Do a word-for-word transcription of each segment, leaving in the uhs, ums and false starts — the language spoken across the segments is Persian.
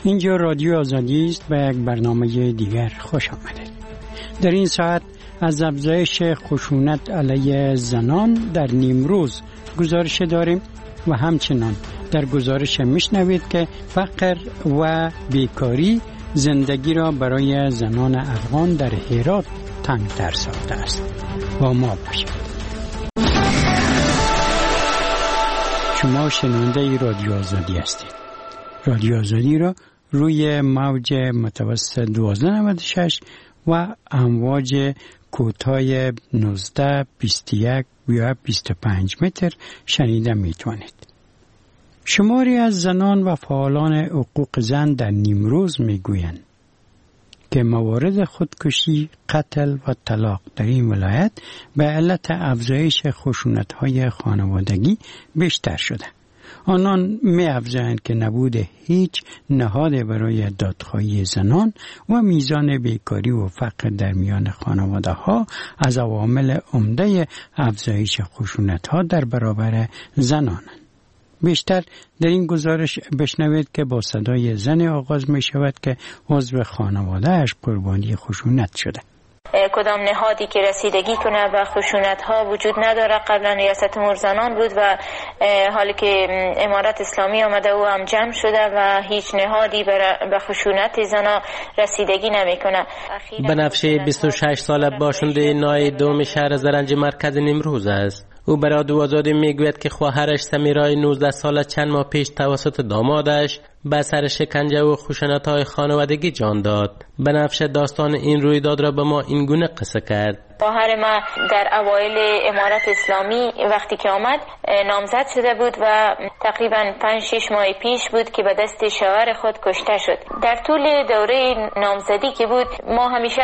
اینجا رادیو آزادی است و یک برنامه دیگر خوش آمدید. در این ساعت از افزایش خشونت علیه زنان در نیمروز گزارش داریم و همچنان در گزارش میشنوید که فقر و بیکاری زندگی را برای زنان افغان در هرات تنگ‌تر ساخته است. با ما باشید. شما شنونده رادیو آزادی هستید. رادیو آزادی را روی موج متوسط دوازده نود و شش و امواج کوتاه نوزده بیست و یک و بیست و پنج متر شنیده می توانید. شماری از زنان و فعالان حقوق زن در نیمروز می گویند که موارد خودکشی، قتل و طلاق در این ولایت به علت افزایش خشونت‌های خانوادگی بیشتر شده. آنان می افزایند که نبود هیچ نهاد برای دادخواهی زنان و میزان بیکاری و فقر در میان خانواده ها از عوامل عمده افزایش خشونت ها در برابر زنانند. بیشتر در این گزارش بشنوید که با صدای زن آغاز می شود که عضو خانواده اش قربانی خشونت شده. کدام نهادی که رسیدگی کنه به خشونت ها وجود نداره. قبلا ریاست امور زنان بود و حالی که امارت اسلامی آمده او هم جمع شده و هیچ نهادی به خشونت زنا رسیدگی نمیکنه. بنفشه بیست و شش ساله باشنده نای دوم شهر زرنج مرکز نیمروز است. او برای رادیو آزادی میگوید که خواهرش سمیرای نوزده ساله چند ماه پیش توسط دامادش به اثر شکنجه و خشونت‌های خانوادگی جان داد. بنفشه داستان این رویداد را به ما این گونه قصه کرد. خواهر ما در اوایل امارت اسلامی وقتی که آمد نامزد شده بود و تقریبا پنج شش ماه پیش بود که به دست شوهر خود کشته شد. در طول دوره نامزدی که بود ما همیشه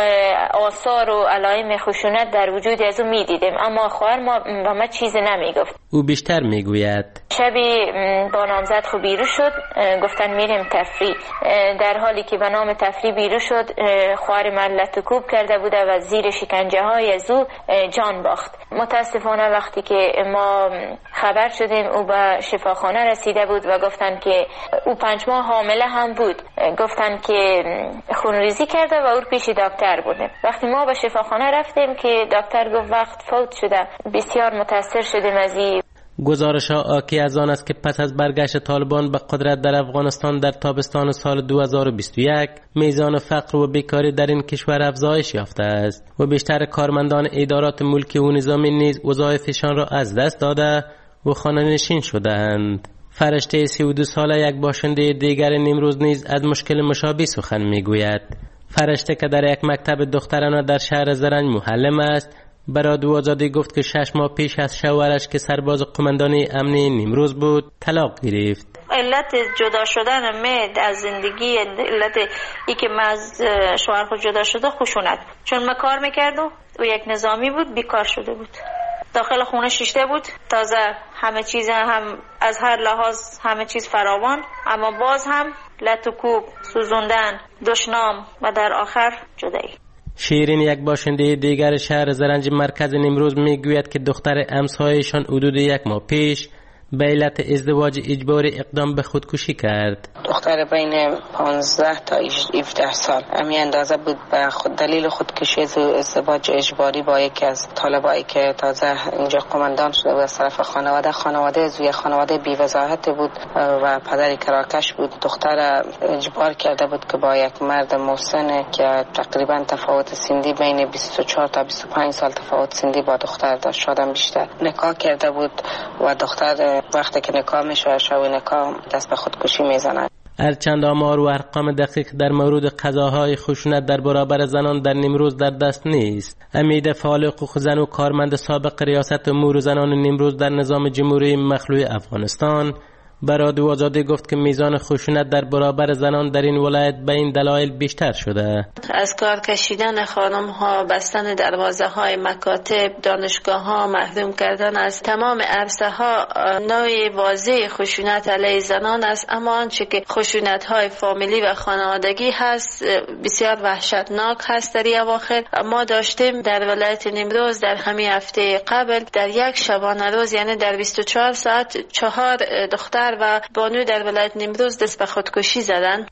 آثار و علائم خشونت در وجود از او میدیدیم، اما خواهر ما به ما چیزی نمیگفت. او بیشتر میگوید شبی با نامزد خو بیرو شد، گفتن میریم تفریح. در حالی که به نام تفریح بیرو شد خواهر من لطکوب کرده بوده و زیر شکنجه های از او جان باخت. متاسفانه وقتی که ما خبر شدیم او به شفاخانه رسیده بود و گفتن که او پنج ماه حامله هم بود. گفتن که خونریزی کرده و او پیش دکتر بودیم. وقتی ما به شفاخانه رفتیم که دکتر گفت وقت فوت شده. بسیار متاثر شدیم از این. گزارش ها آکی از آن است که پس از برگشت طالبان به قدرت در افغانستان در تابستان سال دو هزار و بیست و یک میزان فقر و بیکاری در این کشور افزایش یافته است و بیشتر کارمندان ادارات ملکی و نظامی نیز وظایفشان را از دست داده و خانه‌نشین شده‌اند. فرشته سی و دو ساله یک باشنده دیگر نیمروز نیز از مشکل مشابه سخن میگوید. فرشته که در یک مکتب دخترانه در شهر زرنج معلم است برای رادیو آزادی گفت که شش ماه پیش از شوهرش که سرباز قماندانی امنی نیمروز بود طلاق گرفت. علت جدا شدن من از زندگی، علت ای که من از شوهر خود جدا شده خشونت، چون من کار میکردم و یک نظامی بود بیکار شده بود، داخل خونه شیشته بود، تازه همه چیز هم از هر لحاظ همه چیز فراوان، اما باز هم لطکوب، سوزوندن، دشنام و در آخر جدایی. شیرین یک باشنده دیگر شهر زرنج مرکز نیمروز میگوید که دختر امسایشان حدود یک ماه پیش به علت ازدواج اجباری اقدام به خودکشی کرد. دختر بین پانزده تا هفده سال همین اندازه بود به خود دلیل خودکشی از ازدواج اجباری با یکی از طالبایی که تازه اینجا قماندان شده بود از طرف خانواده. خانواده از یه خانواده بی‌وضاحت بود و پدری کراکش بود. دختر اجبار کرده بود که با یک مرد محسن که تقریبا تفاوت سنی بین بیست و چهار تا بیست و پنج سال تفاوت سنی با دختر داشت، شادم بیشتر، نکاح کرده بود و دختر وقتی که نکاح میشه شب نکاح دست به خودکشی میزنه. هرچند آمار و ارقام دقیق در مورد قضاهای خشونت در برابر زنان در نیمروز در دست نیست. امید فعال حقوق زن و کارمند سابق ریاست امور زنان نیمروز در نظام جمهوری مخلوع افغانستان برای رادیو آزادی گفت که میزان خشونت در برابر زنان در این ولایت به این دلایل بیشتر شده. از کار کشیدن خانم ها، بستن دروازه های مکاتب، دانشگاه ها، محروم کردن از تمام عرصه ها نوع واضح خشونت علیه زنان است. اما آنچه که خشونت های فامیلی و خانوادگی هست بسیار وحشتناک هست. در اواخر ما داشتیم در ولایت نیمروز در همین هفته قبل در یک شبانه روز، یعنی در بیست و چهار ساعت، چهار دختر و بانو در ولایت نیمروز دست به خودکشی زدن.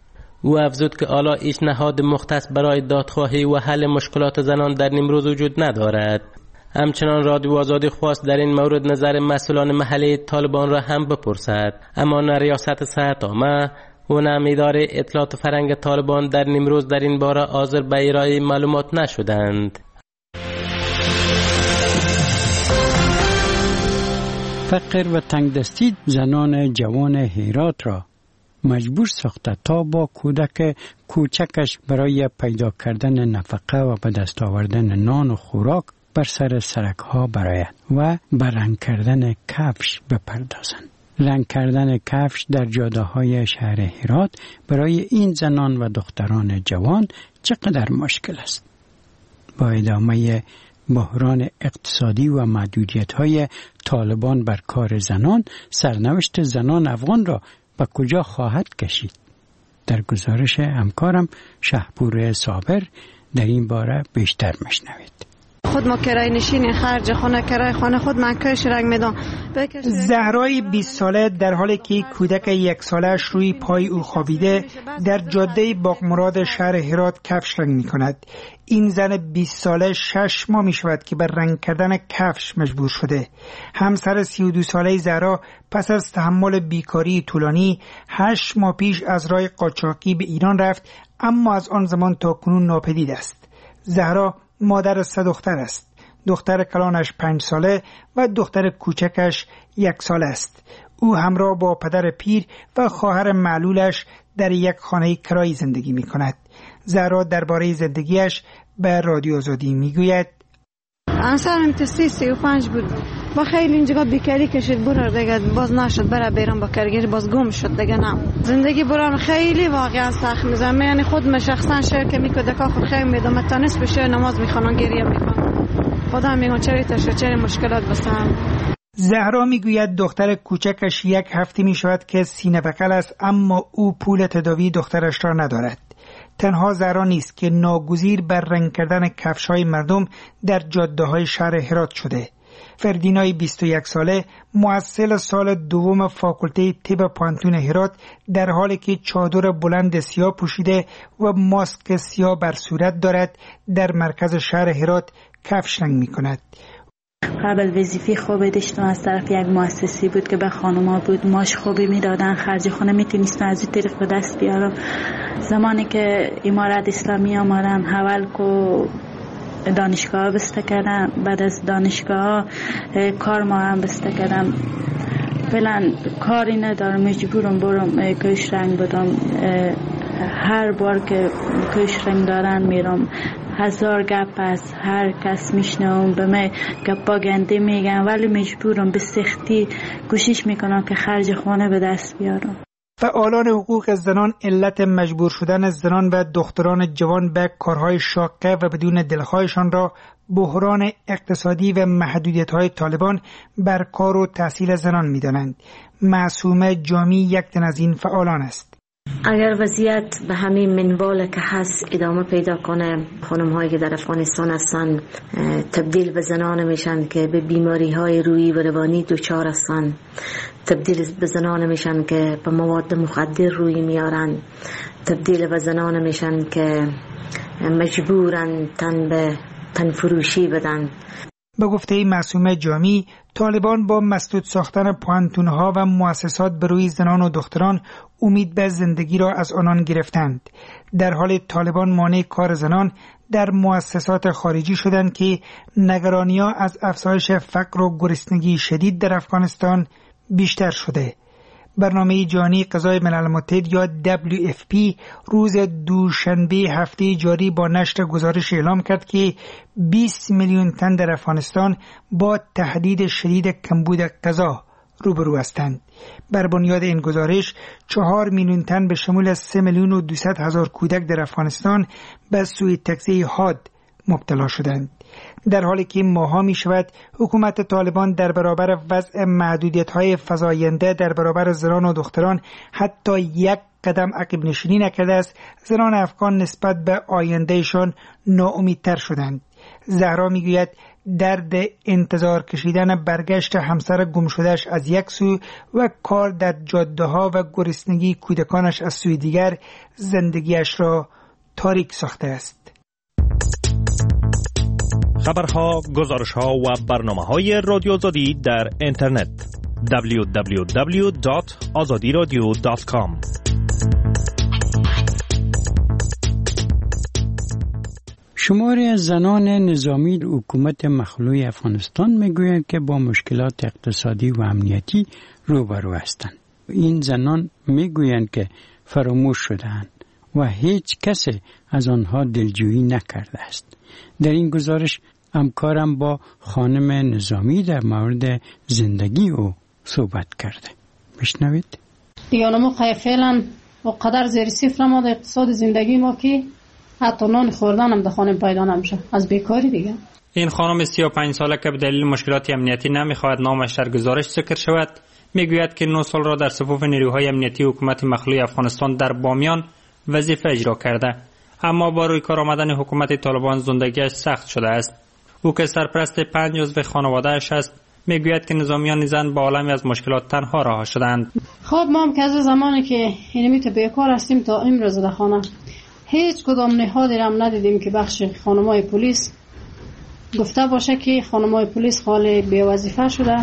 او افزود که حالا هیچ نهاد مختص برای دادخواهی و حل مشکلات زنان در نیمروز وجود ندارد. همچنان رادیو آزادی خواست در این مورد نظر مسئولان محلی طالبان را هم بپرسد، اما نه ریاست صحت عامه و نه اداره اطلاعات فرهنگ طالبان در نیمروز در این باره حاضر به ارائه معلومات نشدند. فقر و تنگدستی زنان جوان هرات را مجبور ساخته تا با کودک کوچکش برای پیدا کردن نفقه و به دست آوردن نان و خوراک بر سر سرک ها براید و بر رنگ کردن کفش بپردازند. رنگ کردن کفش در جاده های شهر هرات برای این زنان و دختران جوان چقدر مشکل است. با ادامه بحران اقتصادی و محدودیت های طالبان بر کار زنان، سرنوشت زنان افغان را به کجا خواهد کشید؟ در گزارش همکارم شهپور صابر در این باره بیشتر مشنوید. خود ما کرای نشین خرج خانه کرای خانه خود من کش رنگ میدم. زهرای بیست ساله در حالی که کودک یک سالش روی پای او خوابیده در جاده باغ مراد شهر هرات کفش رنگ می کند. این زن بیست ساله شش ماه می شود که بر رنگ کردن کفش مجبور شده. همسر سی و دو ساله زهرا پس از تحمل بیکاری طولانی هشت ماه پیش از راه قاچاقی به ایران رفت، اما از آن زمان تا کنون ناپدید است. زهرا مادر سه دختر است. دختر کلانش پنج ساله و دختر کوچکش یک ساله است. او همراه با پدر پیر و خواهر معلولش در یک خانه کرایی زندگی می کند. زهرا درباره زندگیش به رادیو آزادی می گوید: انصارم تسی سی و پنج بود، با خیلی اینجا بیکاری کشید برار دیگه باز نشد، برای بیرون با کرگیر باز گم شد دیگه. نه زندگی برام خیلی واقعا سخت میزنه، یعنی خود من شخصا شعر که میکنه که خود خیلی میدم تا نصف شعر نماز میخوانم گریه میکنم، خدا میگم چرا تاشه چرا مشکلات بسام. زهرا میگوید دختر کوچکش یک هفته میشود که سینه بغل است، اما او پول تداوی دخترش را ندارد. تنها زهرا نیست که ناگزیر بر رنگ کردن کفش‌های مردم در جاده‌های شهر هرات شده. فردینای بیست و یک ساله محصل سال دوم فاکولته طب پانتون هرات در حالی که چادر بلند سیاه پوشیده و ماسک سیاه بر صورت دارد در مرکز شهر هرات کفش رنگ می کند. قبل وظیفه خوبی داشتم از طرف یک مؤسسه بود که به خانوما بود، ماش خوبی میدادن، خرج خونه میتونستم از این طریق به دست بیارم. زمانی که امارت اسلامی آمدن حول کو دانشگاه بسته کردم، بعد از دانشگاه کار ما هم بسته کردم. فعلا کاری ندارم، مجبورم برم کش رنگ بدم. هر بار که کش رنگ دارن میرم، هزار گپ از هر کس میشنوم، به من گپا گنده میگن، ولی مجبورم به سختی کوشش میکنم که خرج خانه به دست بیارم. فعالان حقوق زنان علت مجبور شدن زنان و دختران جوان به کارهای شاقه و بدون دلخواهشان را بحران اقتصادی و محدودیت‌های طالبان بر کار و تحصیل زنان می‌دانند. معصومه جامی یک تن از این فعالان است. اگر وضعیت به همین منوال که هست ادامه پیدا کنه، خانم هایی که در افغانستان هستن تبدیل به زنان میشن که به بیماری های روحی و روانی دچار هستن، تبدیل به زنان میشن که به مواد مخدر روی میارن، تبدیل به زنان میشن که مجبورن تن به تن فروشی بدن. به گفته معصومه جامی، طالبان با مسدود ساختن پوانتونها و مؤسسات بروی زنان و دختران امید به زندگی را از آنان گرفتند. در حال طالبان مانع کار زنان در مؤسسات خارجی شدند که نگرانی‌ها از افزایش فقر و گرسنگی شدید در افغانستان بیشتر شده. برنامه جهانی غذای ملل متحد یا دبلیو اف پی روز دوشنبه هفته جاری با نشر گزارش اعلام کرد که بیست میلیون تن در افغانستان با تهدید شدید کمبود غذا روبرو هستند. بر بنیاد این گزارش چهار میلیون تن به شمول سه میلیون و دویست هزار کودک در افغانستان به سوی تغذیه حاد مبتلا شدند. در حالی که ماها می شود حکومت طالبان در برابر وضع محدودیت‌های فزاینده در برابر زنان و دختران حتی یک قدم عقب نشینی نکرده است، زنان افغان نسبت به آیندهشان ناامیدتر شدند. زهرا می گوید درد انتظار کشیدن برگشت همسر گمشدهش از یک سو و کار در جاده ها و گرسنگی کودکانش از سوی دیگر زندگیش را تاریک ساخته است. خبرها، گزارشها و برنامه‌های رادیو آزادی در اینترنت دبلیو دبلیو دبلیو دات آزادی رادیو دات کام. شماری از زنان نظامی حکومت مخلوع افغانستان میگویند که با مشکلات اقتصادی و امنیتی روبرو هستند. این زنان میگویند که فراموش شده‌اند و هیچ کس از آنها دلجویی نکرده است. در این گزارش همکارم با خانم نظامی در مورد زندگی او صحبت کرده. میشنوید؟ دیگه ما فعلا وقدر زیر صفر ما در اقتصاد زندگی ما که حتی نان خوردن هم در خانه پیدا نمیشه از بیکاری دیگه. این خانم سی و پنج ساله که به دلیل مشکلات امنیتی نمیخواهد نامش در گزارش ذکر شود میگوید که نه سال را در صفوف نیروهای امنیتی حکومت مخلوع افغانستان در بامیان وظیفه اجرا کرده، اما با روی کار آمدن حکومت طالبان زندگیش سخت شده است. او که سرپرست پنج عضو خانواده‌اش است میگوید که نظامیان زن با عالمی از مشکلات تنها رها شدند. خب ما هم که از زمانی که اینمیت بیکار هستیم تا امروز در خانه هیچ کدام نهادی را هم ندیدیم که بخش خانمای پلیس گفته باشه که خانمای پلیس خالی بی وظیفه شده،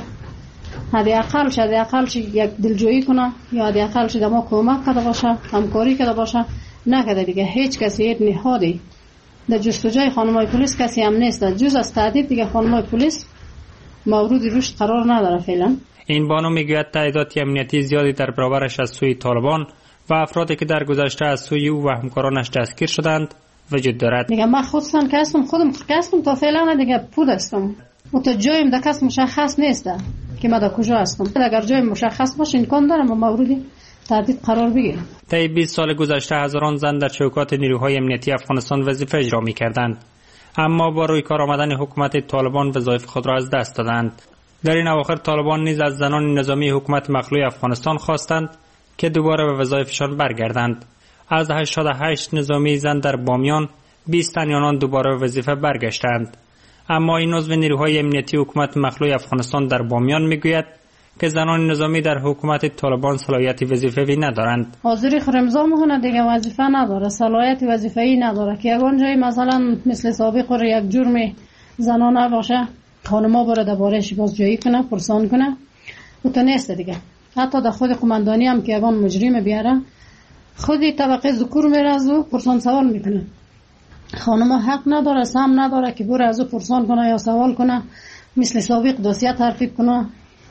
حداقل چه حداقل چه یک دلجویی کنه یا حداقل چه دما کمک کرده باشه، همکاری کرده باشه، نکرده دیگه. هیچ کسی هیچ نهادی در جستجوی خانمای پلیس کسی هم نیست. جز از تعدید دیگه خانمای پلیس مورد رشد قرار نداره فعلا. این بانو میگوید تعداد امنیتی زیادی در برابرش از سوی طالبان و افرادی که در گذشته از سوی او و همکارانش دستگیر شدند وجود دارد. میگم من خودم که هستم خودم کسبم تا فعلا دیگه پود هستم و تا جایم در کس مشخص نیست که من در کجا هستم. اگر جای مشخص باشه امکان دارم موردی تردید قرار بگیرم. طی بیست سال گذشته هزاران زن در چوکات نیروهای امنیتی افغانستان وظیفه اجرا می‌کردند، اما با روی کار آمدن حکومت طالبان وظایف خود را از دست دادند. در این اواخر طالبان نیز از زنان نظامی حکومت مخلوع افغانستان خواستند که دوباره به وظایفشان برگردند. از هشتاد و هشت نظامی زن در بامیان بیست تن آنان دوباره به وظیفه برگشتند، اما این عضو نیروهای امنیتی حکومت مخلوع افغانستان در بامیان میگوید که زنان نظامی در حکومت طالبان صلاحیت وظیفه‌ای ندارند. حاضری خرمزا میکنه دیگه وظیفه نداره، صلاحیت وظیفه‌ای نداره که یگان جایی مثلا مثل سابق رو یک جرم زنانه باشه خانما بره درباره‌اش بازجویی کنه، پرسان کنه، او تو نیست دیگه. حتی در خود قماندانی هم که یگان مجرم بیاره خودی طبقه ذکور میره از او پرسان سوال میکنه. خانما حق نداره، سهم نداره که بره از او پرسان کنه یا سوال کنه، مثل سابق دوسیه ترتیب کنه،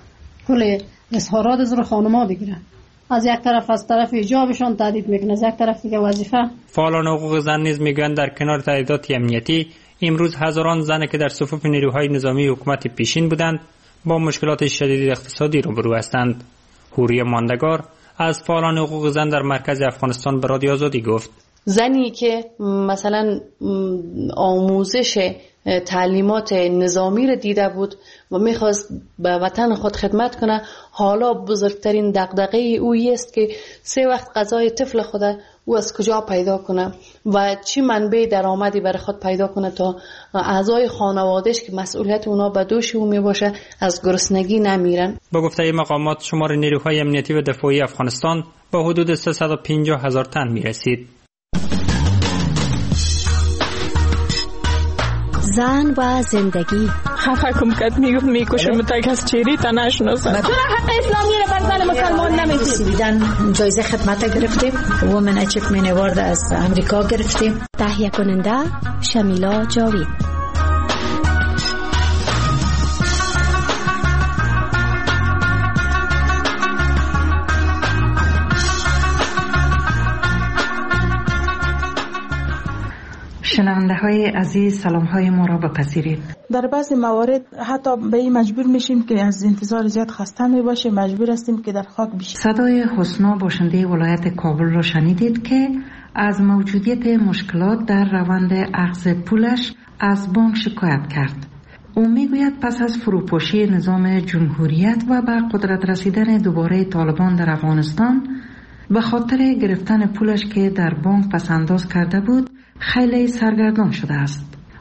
کل اظهارات از رو خانما بگیره. از یک طرف از طرف ایجابشان تهدید میکنه، از یک طرف دیگه وظیفه. فعالان حقوق زن نیز میگن در کنار تعدادات امنیتی امروز هزاران زن که در صفوف نیروهای نظامی حکومت پیشین بودند با مشکلات شدید اقتصادی روبرو هستند. حوری ماندگار از فعالان حقوق زن در مرکز افغانستان به رادیو آزادی گفت: زنی که مثلا آموزش تعلیمات نظامی را دیده بود و میخواست به وطن خود خدمت کنه، حالا بزرگترین دغدغه او است که سه وقت غذای طفل خود او از کجا پیدا کنه و چی منبع درآمدی برای خود پیدا کنه تا اعضای خانوادهش که مسئولیت اونا به دوش او میباشه از گرسنگی نمیرن. با گفته مقامات شمار نیروهای امنیتی و دفاعی افغانستان با حدود سیصد و پنجاه هزار تن میرسید. زن و زندگی هر حکومت میگفت میکشه متک از چیری تا نشناسن. چرا حق اسلامی رو بر زن مسلمان نمیدید؟ دیدن جایزه خدمت گرفتیم، وومن اچیومنت اوارد از امریکا گرفتیم. تهیه کننده شمیلا جاوید. شنونده های عزیز سلام های ما را بپذیرید. در بعضی موارد حتی به این مجبور میشیم که از انتظار زیاد خسته می باشیم، مجبور هستیم که در خاک بشیم. صدای حسنا باشنده ولایت کابل را شنیدید که از موجودیت مشکلات در روند اخذ پولش از بانک شکایت کرد. او میگوید پس از فروپاشی نظام جمهوریت و به قدرت رسیدن دوباره طالبان در افغانستان به خاطر گرفتن پولش که در بانک پس انداز کرده بود خیلی سرگردان شده است.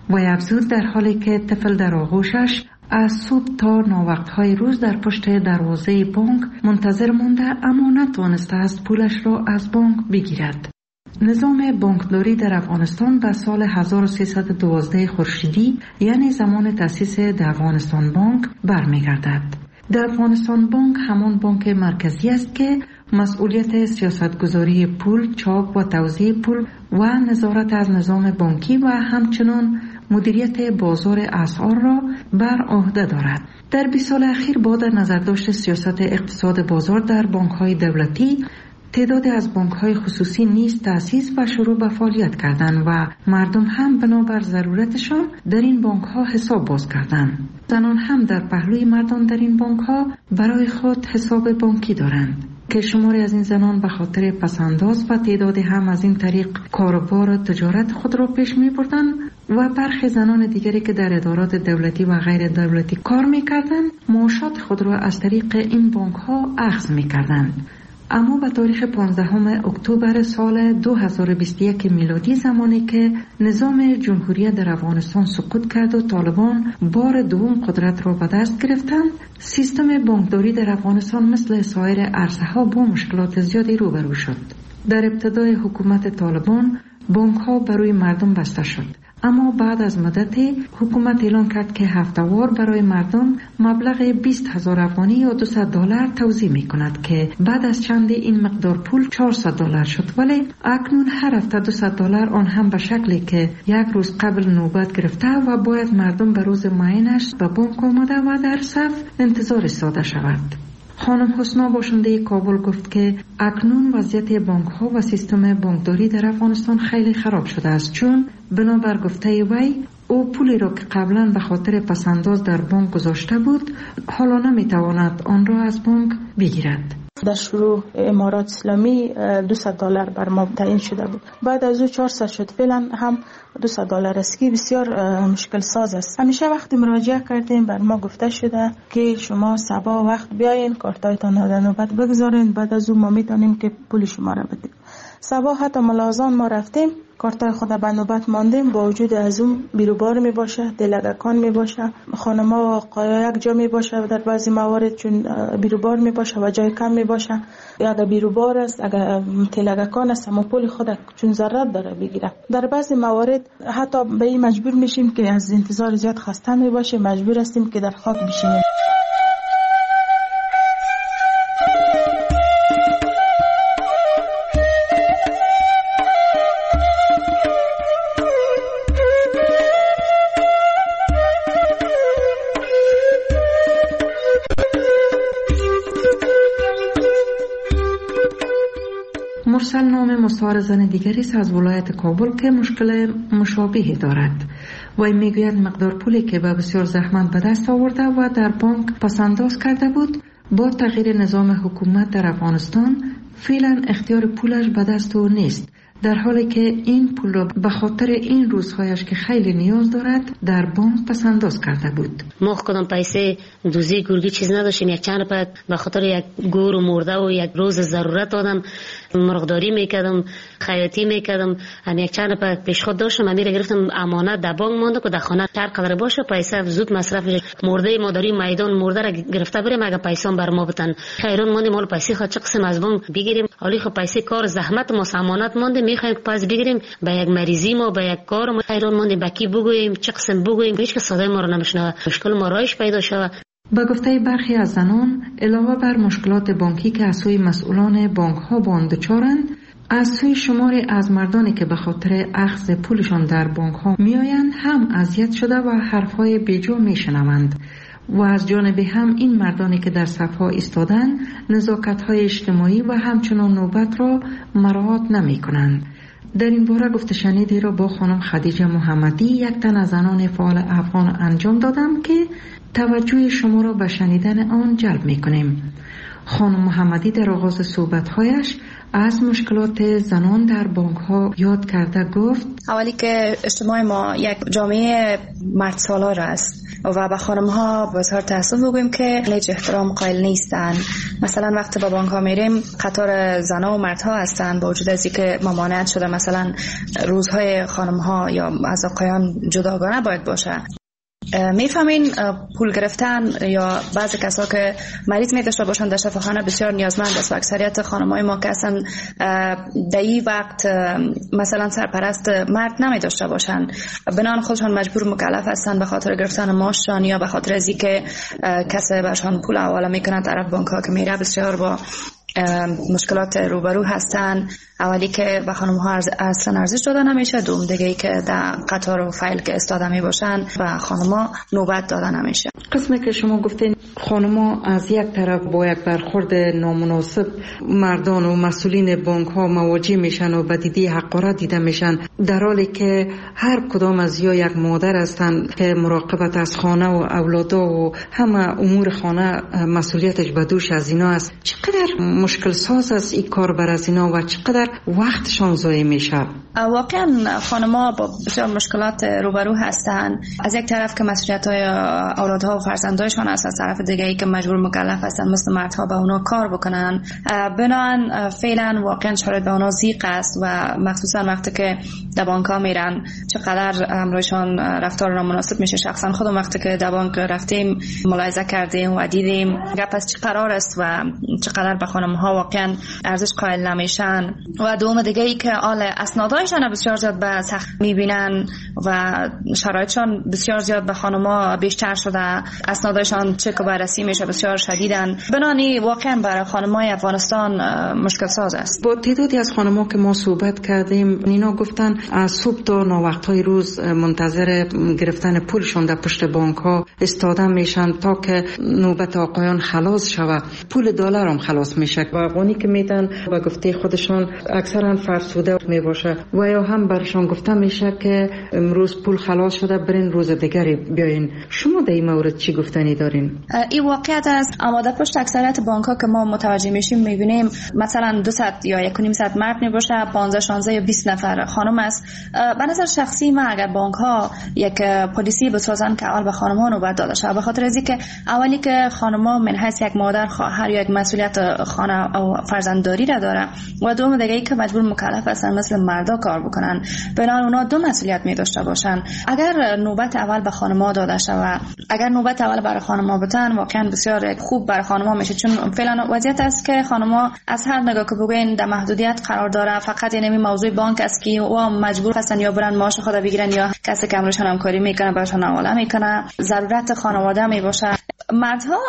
و افزود در حالی که طفل در آغوشش از صبح تا ناوقتهای روز در پشت دروازه بانک منتظر مونده اما نتوانسته است پولش را از بانک بگیرد. نظام بانکداری در افغانستان به سال هزار و سیصد و دوازده خورشیدی یعنی زمان تأسیس در افغانستان بانک برمیگردد. در افغانستان بانک همان بانک مرکزی است که مسئولیت سیاستگذاری پول، چاپ و توزیع پول و نظارت از نظام بانکی و همچنان مدیریت بازار اسعار را بر عهده دارد. در بیست سال اخیر با در نظر داشت سیاست اقتصاد بازار در بانک‌های دولتی، تعدادی از بانک‌های خصوصی نیز تأسیس و شروع به فعالیت کردند و مردم هم بنابر ضرورتشان در این بانک‌ها حساب باز کردند. زنان هم در پهلوی مردان در این بانک‌ها برای خود حساب بانکی دارند که شماری از این زنان به خاطر پسنداز و تعدادی هم از این طریق کاروبار و تجارت خود را پیش می بردند و برخی زنان دیگری که در ادارات دولتی و غیر دولتی کار می کردند معاشات خود را از طریق این بانک ها اخذ می کردند. اما به تاریخ پانزدهم اکتبر سال دو هزار و بیست و یک میلادی، زمانی که نظام جمهوری در افغانستان سقوط کرد و طالبان بار دوم قدرت را به دست گرفتند، سیستم بانکداری در افغانستان مثل سایر عرصه‌ها با مشکلات زیادی روبرو شد. در ابتدای حکومت طالبان بانک‌ها برای مردم بسته شد، اما بعد از مدتی حکومت اعلان کرد که هفته‌وار برای مردم مبلغ بیست هزار افغانی یا دویست دلار توزیع می کند که بعد از چند این مقدار پول چهارصد دلار شد، ولی اکنون هر هفته دویست دلار، آن هم به شکلی که یک روز قبل نوبت گرفته و باید مردم به روز معینش به بانک آمده و در صف انتظار ایستاده شود. خانم حسنا باشنده کابل گفت که اکنون وضعیت بانک ها و سیستم بانکداری در افغانستان خیلی خراب شده است، چون بنابر گفته وی او پولی را که قبلا به خاطر پسنداز در بانک گذاشته بود حالا نمیتواند آن را از بانک بگیرد. در شروع امارات اسلامی دویست دلار بر ما تعیین شده بود، بعد از او چهارصد شد، فعلا هم دویست دلار است که بسیار مشکل ساز است. همیشه وقتی مراجعه کردیم بر ما گفته شده که شما صبح وقت بیاین کارتایتان در نوبت بگذارین، بعد از او ما میتونیم که پول شما را بدیم. صبح حتی ملازان ما رفتیم کارتای خود به نوبت ماندیم، با وجود از اون بیروبار می باشه، دلگکان می باشه، خانما و آقایا یک جا می باشه در بعضی موارد، چون بیروبار می باشه و جای کم می باشه، یا اگر بیروبار است اگر تلگکان است اما پول خود چون ضرورت داره بگیره. در بعضی موارد حتی به این مجبور میشیم که از انتظار زیاد خسته می باشه، مجبور هستیم که در خاک بشینیم. مرسل نام مستعار زن دیگری است از ولایت کابل که مشکل مشابهی دارد. وی میگوید مقدار پولی که به بسیار زحمت به دست آورده و در بانک پسنداز کرده بود، با تغییر نظام حکومت در افغانستان فعلا اختیار پولش به دست او نیست، در حالی که این پول را به خاطر این روزهایش که خیلی نیاز دارد در بانک پسنداز کرده بود. ما کدام پیسه دوزی گرگی چیز نداشتیم، یک چند پک به خاطر یک گور و مرده و یک روز ضرورت آدم مرغداری میکردم، خیاطی میکردم، هم یک چند پک پیش خود داشتم، من میره گرفتم امانت در بانک مونده که در خانه هر قدر باشه پیسه زود مصرف میشه. مرده ما داریم میدان مرده را گرفته بریم اگه پیسه بر ما بدن، خیرون مونده مال پیسه خود چه قسم از بانک بگیریم، حالی خب پیسه کار زحمت ما امانت مونده میخوایم پس بگیریم به یک مریضی ما به یک کار ما خیرون مونده بکی بگوییم چه قسم بگوییم، هیچ که صدای ما رو نمیشنوه، مشکل ما رایش پیدا شود. به گفته برخی از زنان، علاوه بر مشکلات بانکی که از سوی مسئولان بانک ها با آن دچارند، از سوی شماری از مردانی که به خاطر اخذ پولشان در بانک ها میآیند هم اذیت شده و حرفهای بیجا میشنوند و از جانب هم این مردانی که در صفها ایستادند نزاکت های اجتماعی و همچنان نوبت را مراعات نمی کنند. در این باره گفته شنیدی را با خانم خدیجه محمدی، یک تن از زنان فعال افغان انجام دادم که توجه شما را به شنیدن آن جلب می کنیم. خانم محمدی در آغاز صحبت‌هایش از مشکلات زنان در بانک‌ها یاد کرده گفت اولی که اجتماع ما یک جامعه مرد سالار است و به خانم ها بسیار تأسف بگویم که هیچ احترام قائل نیستن. مثلا وقتی به بانک ها میریم قطار زنان و مردها هستن، با وجود از اینکه ممانعت شده مثلا روزهای خانم ها یا از آقایان جداگانه باید باشه. میفهمین پول گرفتن یا بعضی کسا که مریض می داشته باشن در شفاخانه بسیار نیازمند است و اکثریت خانم‌های ما که اصلا در این وقت مثلا سرپرست مرد نمی داشته باشن، بنان خودشان مجبور مکلف هستن به خاطر گرفتن معاششان یا به خاطر از اینکه کسی برشان پول حواله میکنه طرف بانک ها که میره بسیار با مشکلات روبرو هستن. اولی که به خانم ها اصلا ارزش داده نمیشه، دوم دیگه ای که در قطار و فایل که استاده می باشن و خانم ها نوبت داده نمیشه. قسمی که شما گفتین خانم ها از یک طرف با یک برخورد نامناسب مردان و مسئولین بانک ها مواجه میشن و بدیدی حقارت دیده میشن، در حالی که هر کدام از یا یک مادر هستند که مراقبت از خانه و اولادا و همه امور خانه مسئولیتش به دوش از اینا است. چقدر مشکل ساز است این کار بر از اینا و چقدر وقتشان ضایع میشه؟ واقعا خانم‌ها با بسیار مشکلات روبرو هستند. از یک طرف که مسئولیت‌های اولادها و فرزندایشان است، از طرف دیگه ای که مجبور مکلف هستند مثل مردها به اونا کار بکنن. بنابراین فعلا واقعا شرایط به اونا ضیق است و مخصوصا وقتی که در بانک‌ها میرن چقدر امروزشان رفتار نامناسب میشه. شخصا خودم وقتی که در بانک رفتیم ملاحظه کردیم و دیدیم گپ از چه قرار است و چقدر به خانم‌ها واقعا ارزش قائل نمیشن. و دوم دیگه ای که آل اسنادایشان بسیار زیاد به سخت میبینن و شرایطشان بسیار زیاد به خانم‌ها بیشتر شده، اسنادایشان چک و بررسی میشه بسیار شدیدن. بنانی واقعا برای خانم‌های افغانستان مشکل ساز است. با تعدادی از خانم‌ها که ما صحبت کردیم اینا گفتن از صبح تا ناوقت‌های روز منتظر گرفتن پولشون در پشت بانک‌ها استاده میشن تا که نوبت آقایان خلاص شود. پول دلار هم خلاص میشه و افغانی که میدن و گفته خودشان اکثرا فرسوده می باشه و یا هم برشان گفته میشه که امروز پول خلاص شده برین روز دیگری بیاین. شما در این مورد چی گفتنی دارین؟ این واقعیت است، اما در پشت اکثریت بانک ها که ما متوجه میشیم میبینیم مثلا دویست یا یک و نیم صد مرد می باشه، پانزده شانزده یا بیست نفر خانم است. به نظر شخصی من اگر بانک ها یک پلیسی بسازن که اول به خانم ها نوبت داده شه، به خاطر از اینکه اولی که خانم ها من حیث یک مادر خواهر یا یک مسئولیت خانه و فرزندداری را داره و دوم دیگه ای که مجبور مکلف هستن مثل مردا کار بکنن، بنابراین اونا دو مسئولیت می داشته باشن. اگر نوبت اول به خانم‌ها داده شود، اگر نوبت اول برای خانم‌ها بتن واقعا بسیار خوب برای خانم‌ها میشه، چون فعلا وضعیت است که خانم‌ها از هر نگاه که بگوین در محدودیت قرار داره. فقط یعنی موضوع بانک است که او مجبور هستن یا برن معاش خود بگیرن یا کسی که امروزشان همکاری میکنه براشون حواله میکنه. ضرورت خانواده می باشه. مردها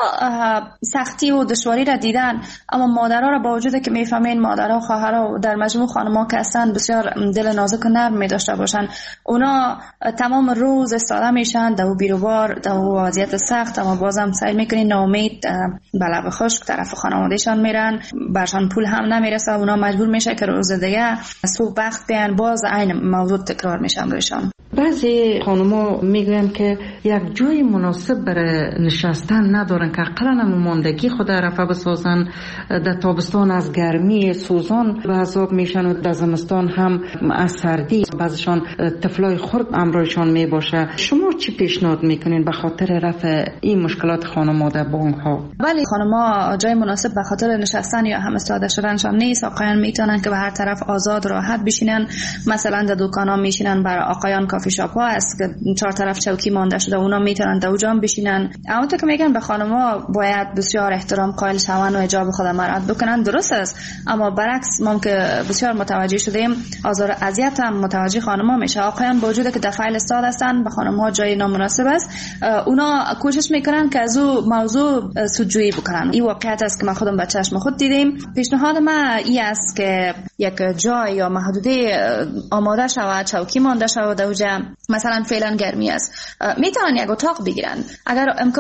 سختی و دشواری را دیدن، اما مادرها را با وجود که میفهمین مادرها و خواهرها در مجموع خانم‌ها که هستن بسیار دل نازک و نرم می داشته باشن، اونا تمام روز استاده میشن در بیروبار در وضعیت سخت، اما بازم سعی میکنین ناامید به لب خشک طرف خانوادهشان میرن، برشان پول هم نمیرسه، اونا مجبور میشه که روز دیگه صبح وقت بیان باز عین موضوع تکرار میشن روشان. بعضی خانم‌ها میگن که یک جای مناسب برای نشستن ندارن که اقلا ماندگی خود رفع بسازن. در تابستان از گرمی سوزان به عذاب میشن و در زمستان هم از سردی، بعضشان طفلای خرد امرایشان میباشه. شما چی پیشنهاد میکنین به خاطر رفع این مشکلات خانم‌ها در بانک ها؟ ولی خانم‌ها جای مناسب به خاطر نشستن یا هم استاده شدنشان نیست. آقایان میتونن که به هر طرف آزاد راحت بشینن، مثلا در دکانا میشینن، برای آقایان کافی شاپ ها است که چهار طرف چوکی مانده شده، اونا میتونن در اونجا بشینن. اما تو که میگن به خانم‌ها باید بسیار احترام قائل شون و حجاب خود مراعات بکنن، درست است، اما برعکس ما که بسیار متوجه شدیم آزار اذیت هم متوجه خانم‌ها میشه. آقایان با وجود که در فایل استاد هستن به خانم‌ها جای نامناسب است، اونا کوشش میکنن که از او موضوع سودجویی بکنن. این واقعیت است که ما خودم با چشم خود دیدیم. پیشنهاد من این است که یک جای یا محدوده آماده شود، چوکی مانده شود در اونجا. مثلا فعلا گرمی است، میتونن یک اتاق بگیرن. اگر امکان اتاق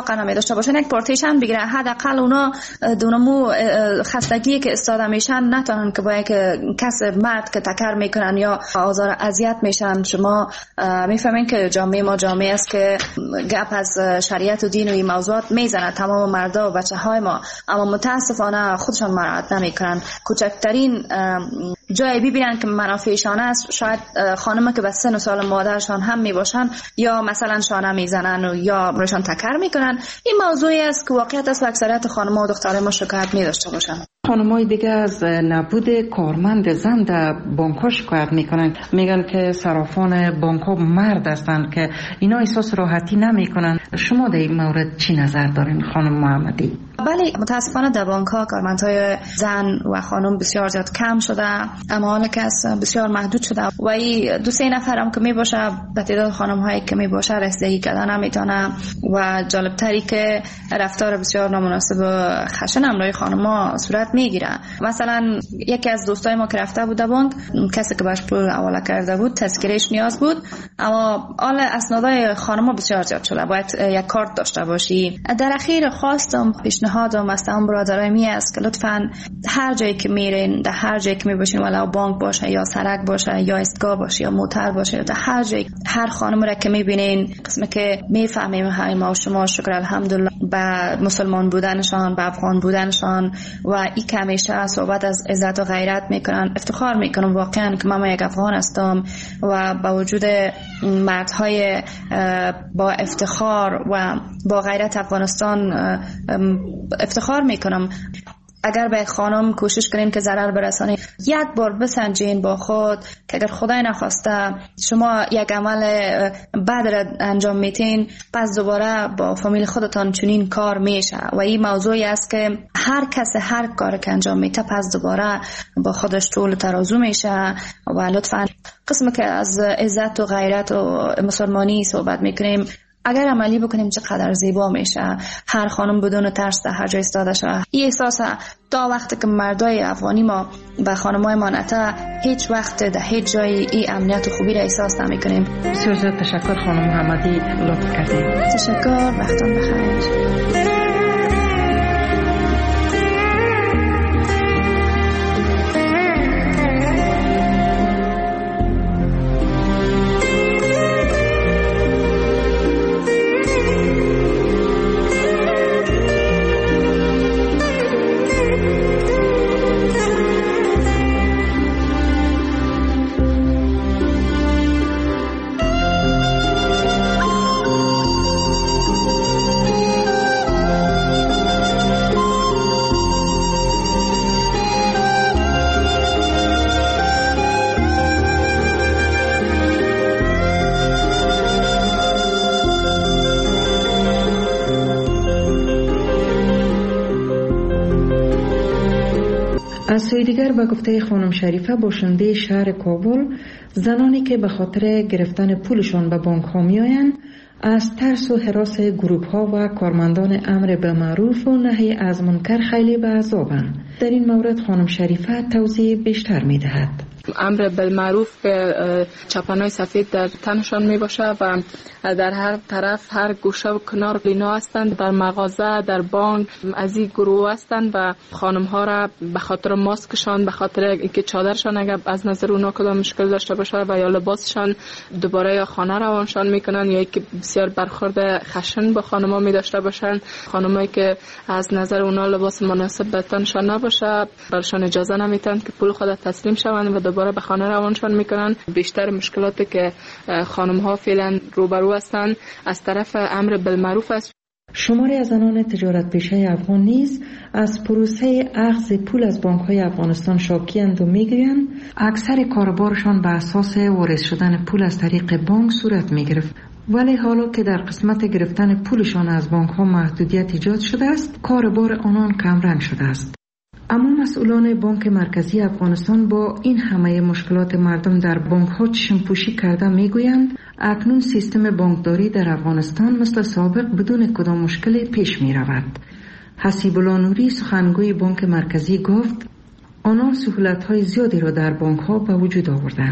علاقه نمی داشته باشن یک پارتیشن بگیره، حداقل اونا دونمو خستگی که استاده میشن نتونن که با یک کس مرد که تکر میکنن یا آزار اذیت میشن. شما میفهمین که جامعه ما جامعه است که گپ از شریعت و دین و این موضوعات میزنه تمام مردا و بچه های ما، اما متاسفانه خودشان مراعات نمیکنن. کوچکترین جایی ببینن که منافعشان است، شاید خانم که به سن و سال مادرشان هم میباشن یا مثلا شانه میزنن و یا روشان تکر میکنن. این موضوعی است که واقعیت است و اکثریت خانم‌ها و دخترای ما شکایت می‌داشته باشن. خانم‌های دیگه از نبود کارمند زن در بانک‌ها شکایت میکنن، میگن که صرافان بانک‌ها مرد هستند که اینا احساس راحتی نمیکنن. شما در این مورد چی نظر دارین خانم محمدی؟ بله، متاسفانه در بانک‌ها کارمندهای زن و خانم بسیار زیاد کم شده، اما حالا که بسیار محدود شده و این دو سه نفر هم که میباشه به تعداد خانم‌هایی که میباشه رسیدگی کردن نمیتونه و جالبتری که رفتار بسیار نامناسب و خشن امروی خانم‌ها صورت میگیره. مثلا یکی از دوستای ما که رفته بود بانک، کسی که باش پول حواله کرده بود تذکرهش نیاز بود، اما حال اسنادای خانم‌ها بسیار زیاد شده، باید یک کارت داشته باشی. در اخیر خواستم پیشنهادم از تمام برادرای می است که لطفاً هر جایی که میرین، در هر جایی که میباشین، ولو بانک باشه یا سرک باشه یا ایستگاه باشه یا موتر باشه، در هر جایی هر خانم را که میبینین، قسمه که میفهمیم های ما و شما شکر الحمدلله به مسلمان بودنشان، به افغان بودنشان و این که همیشه صحبت از عزت و غیرت میکنن، افتخار میکنم واقعا که من یک افغان هستم و با وجود مردهای با افتخار و با غیرت افغانستان افتخار میکنم. اگر به خانم کوشش کنین که ضرر برسانین، یک بار بسنجین با خود که اگر خدای نخواسته شما یک عمل بد را انجام میتین، پس دوباره با فامیل خودتان چنین کار میشه و این موضوعی است که هر کس هر کار که انجام میته پس دوباره با خودش طول ترازو میشه. و لطفا قسم که از عزت و غیرت و مسلمانی صحبت میکنیم، اگر عملی بکنیم چقدر زیبا میشه. هر خانم بدون ترس در هر جای ایستاده شه. این احساس تا وقتی که مردای افغانی ما و خانمای ما نته، هیچ وقت در هیچ جای این امنیت و خوبی را احساس نمیکنیم. بسیار زیاد تشکر خانم محمدی، لطف کردید. تشکر، وقتتون بخیر. از سوی دیگر به گفته خانم شریفه باشنده شهر کابل، زنانی که به خاطر گرفتن پولشان به بانک ها می آیند از ترس و هراس گروپ ها و کارمندان امر بالمعروف و نهی از منکر خیلی به عذابند. در این مورد خانم شریفه توضیح بیشتر می دهد. امر بالمعروف که چپنای سفید در تنشان می باشه و در هر طرف هر گوشه و کنار لینا هستند، در مغازه، در بانک از این گروه هستند و خانم ها را به خاطر ماسکشان، به خاطر اینکه چادرشان اگر از نظر اونا کدام مشکل داشته باشه و یا لباسشان دوباره یا خانه روانشان میکنن یا اینکه بسیار برخورد خشن با خانم ها می داشته باشند. خانمایی که از نظر اونا لباس مناسب به تنشان نباشه برشان اجازه نمیتن که پول خود تسلیم شوند و دوباره به خانه روانشان میکنن. بیشتر مشکلاتی که خانم ها فعلا روبرو هستند از طرف امر بالمعروف است. شماری از زنان تجارت پیشه افغان نیز از پروسه اخذ پول از بانک های افغانستان شاکی‌اند و میگویند اکثر کاربارشان به اساس وارد شدن پول از طریق بانک صورت میگرفت، ولی حالا که در قسمت گرفتن پولشان از بانک ها محدودیت ایجاد شده است، کاربار آنان کمرنگ شده است. اما مسئولان بانک مرکزی افغانستان با این همه مشکلات مردم در بانک ها چشم پوشی کرده میگویند اکنون سیستم بانکداری در افغانستان مثل سابق بدون کدام مشکلی پیش می رود. حسیب الله نوری سخنگوی بانک مرکزی گفت آنان سهولت های زیادی را در بانک ها به وجود آوردند.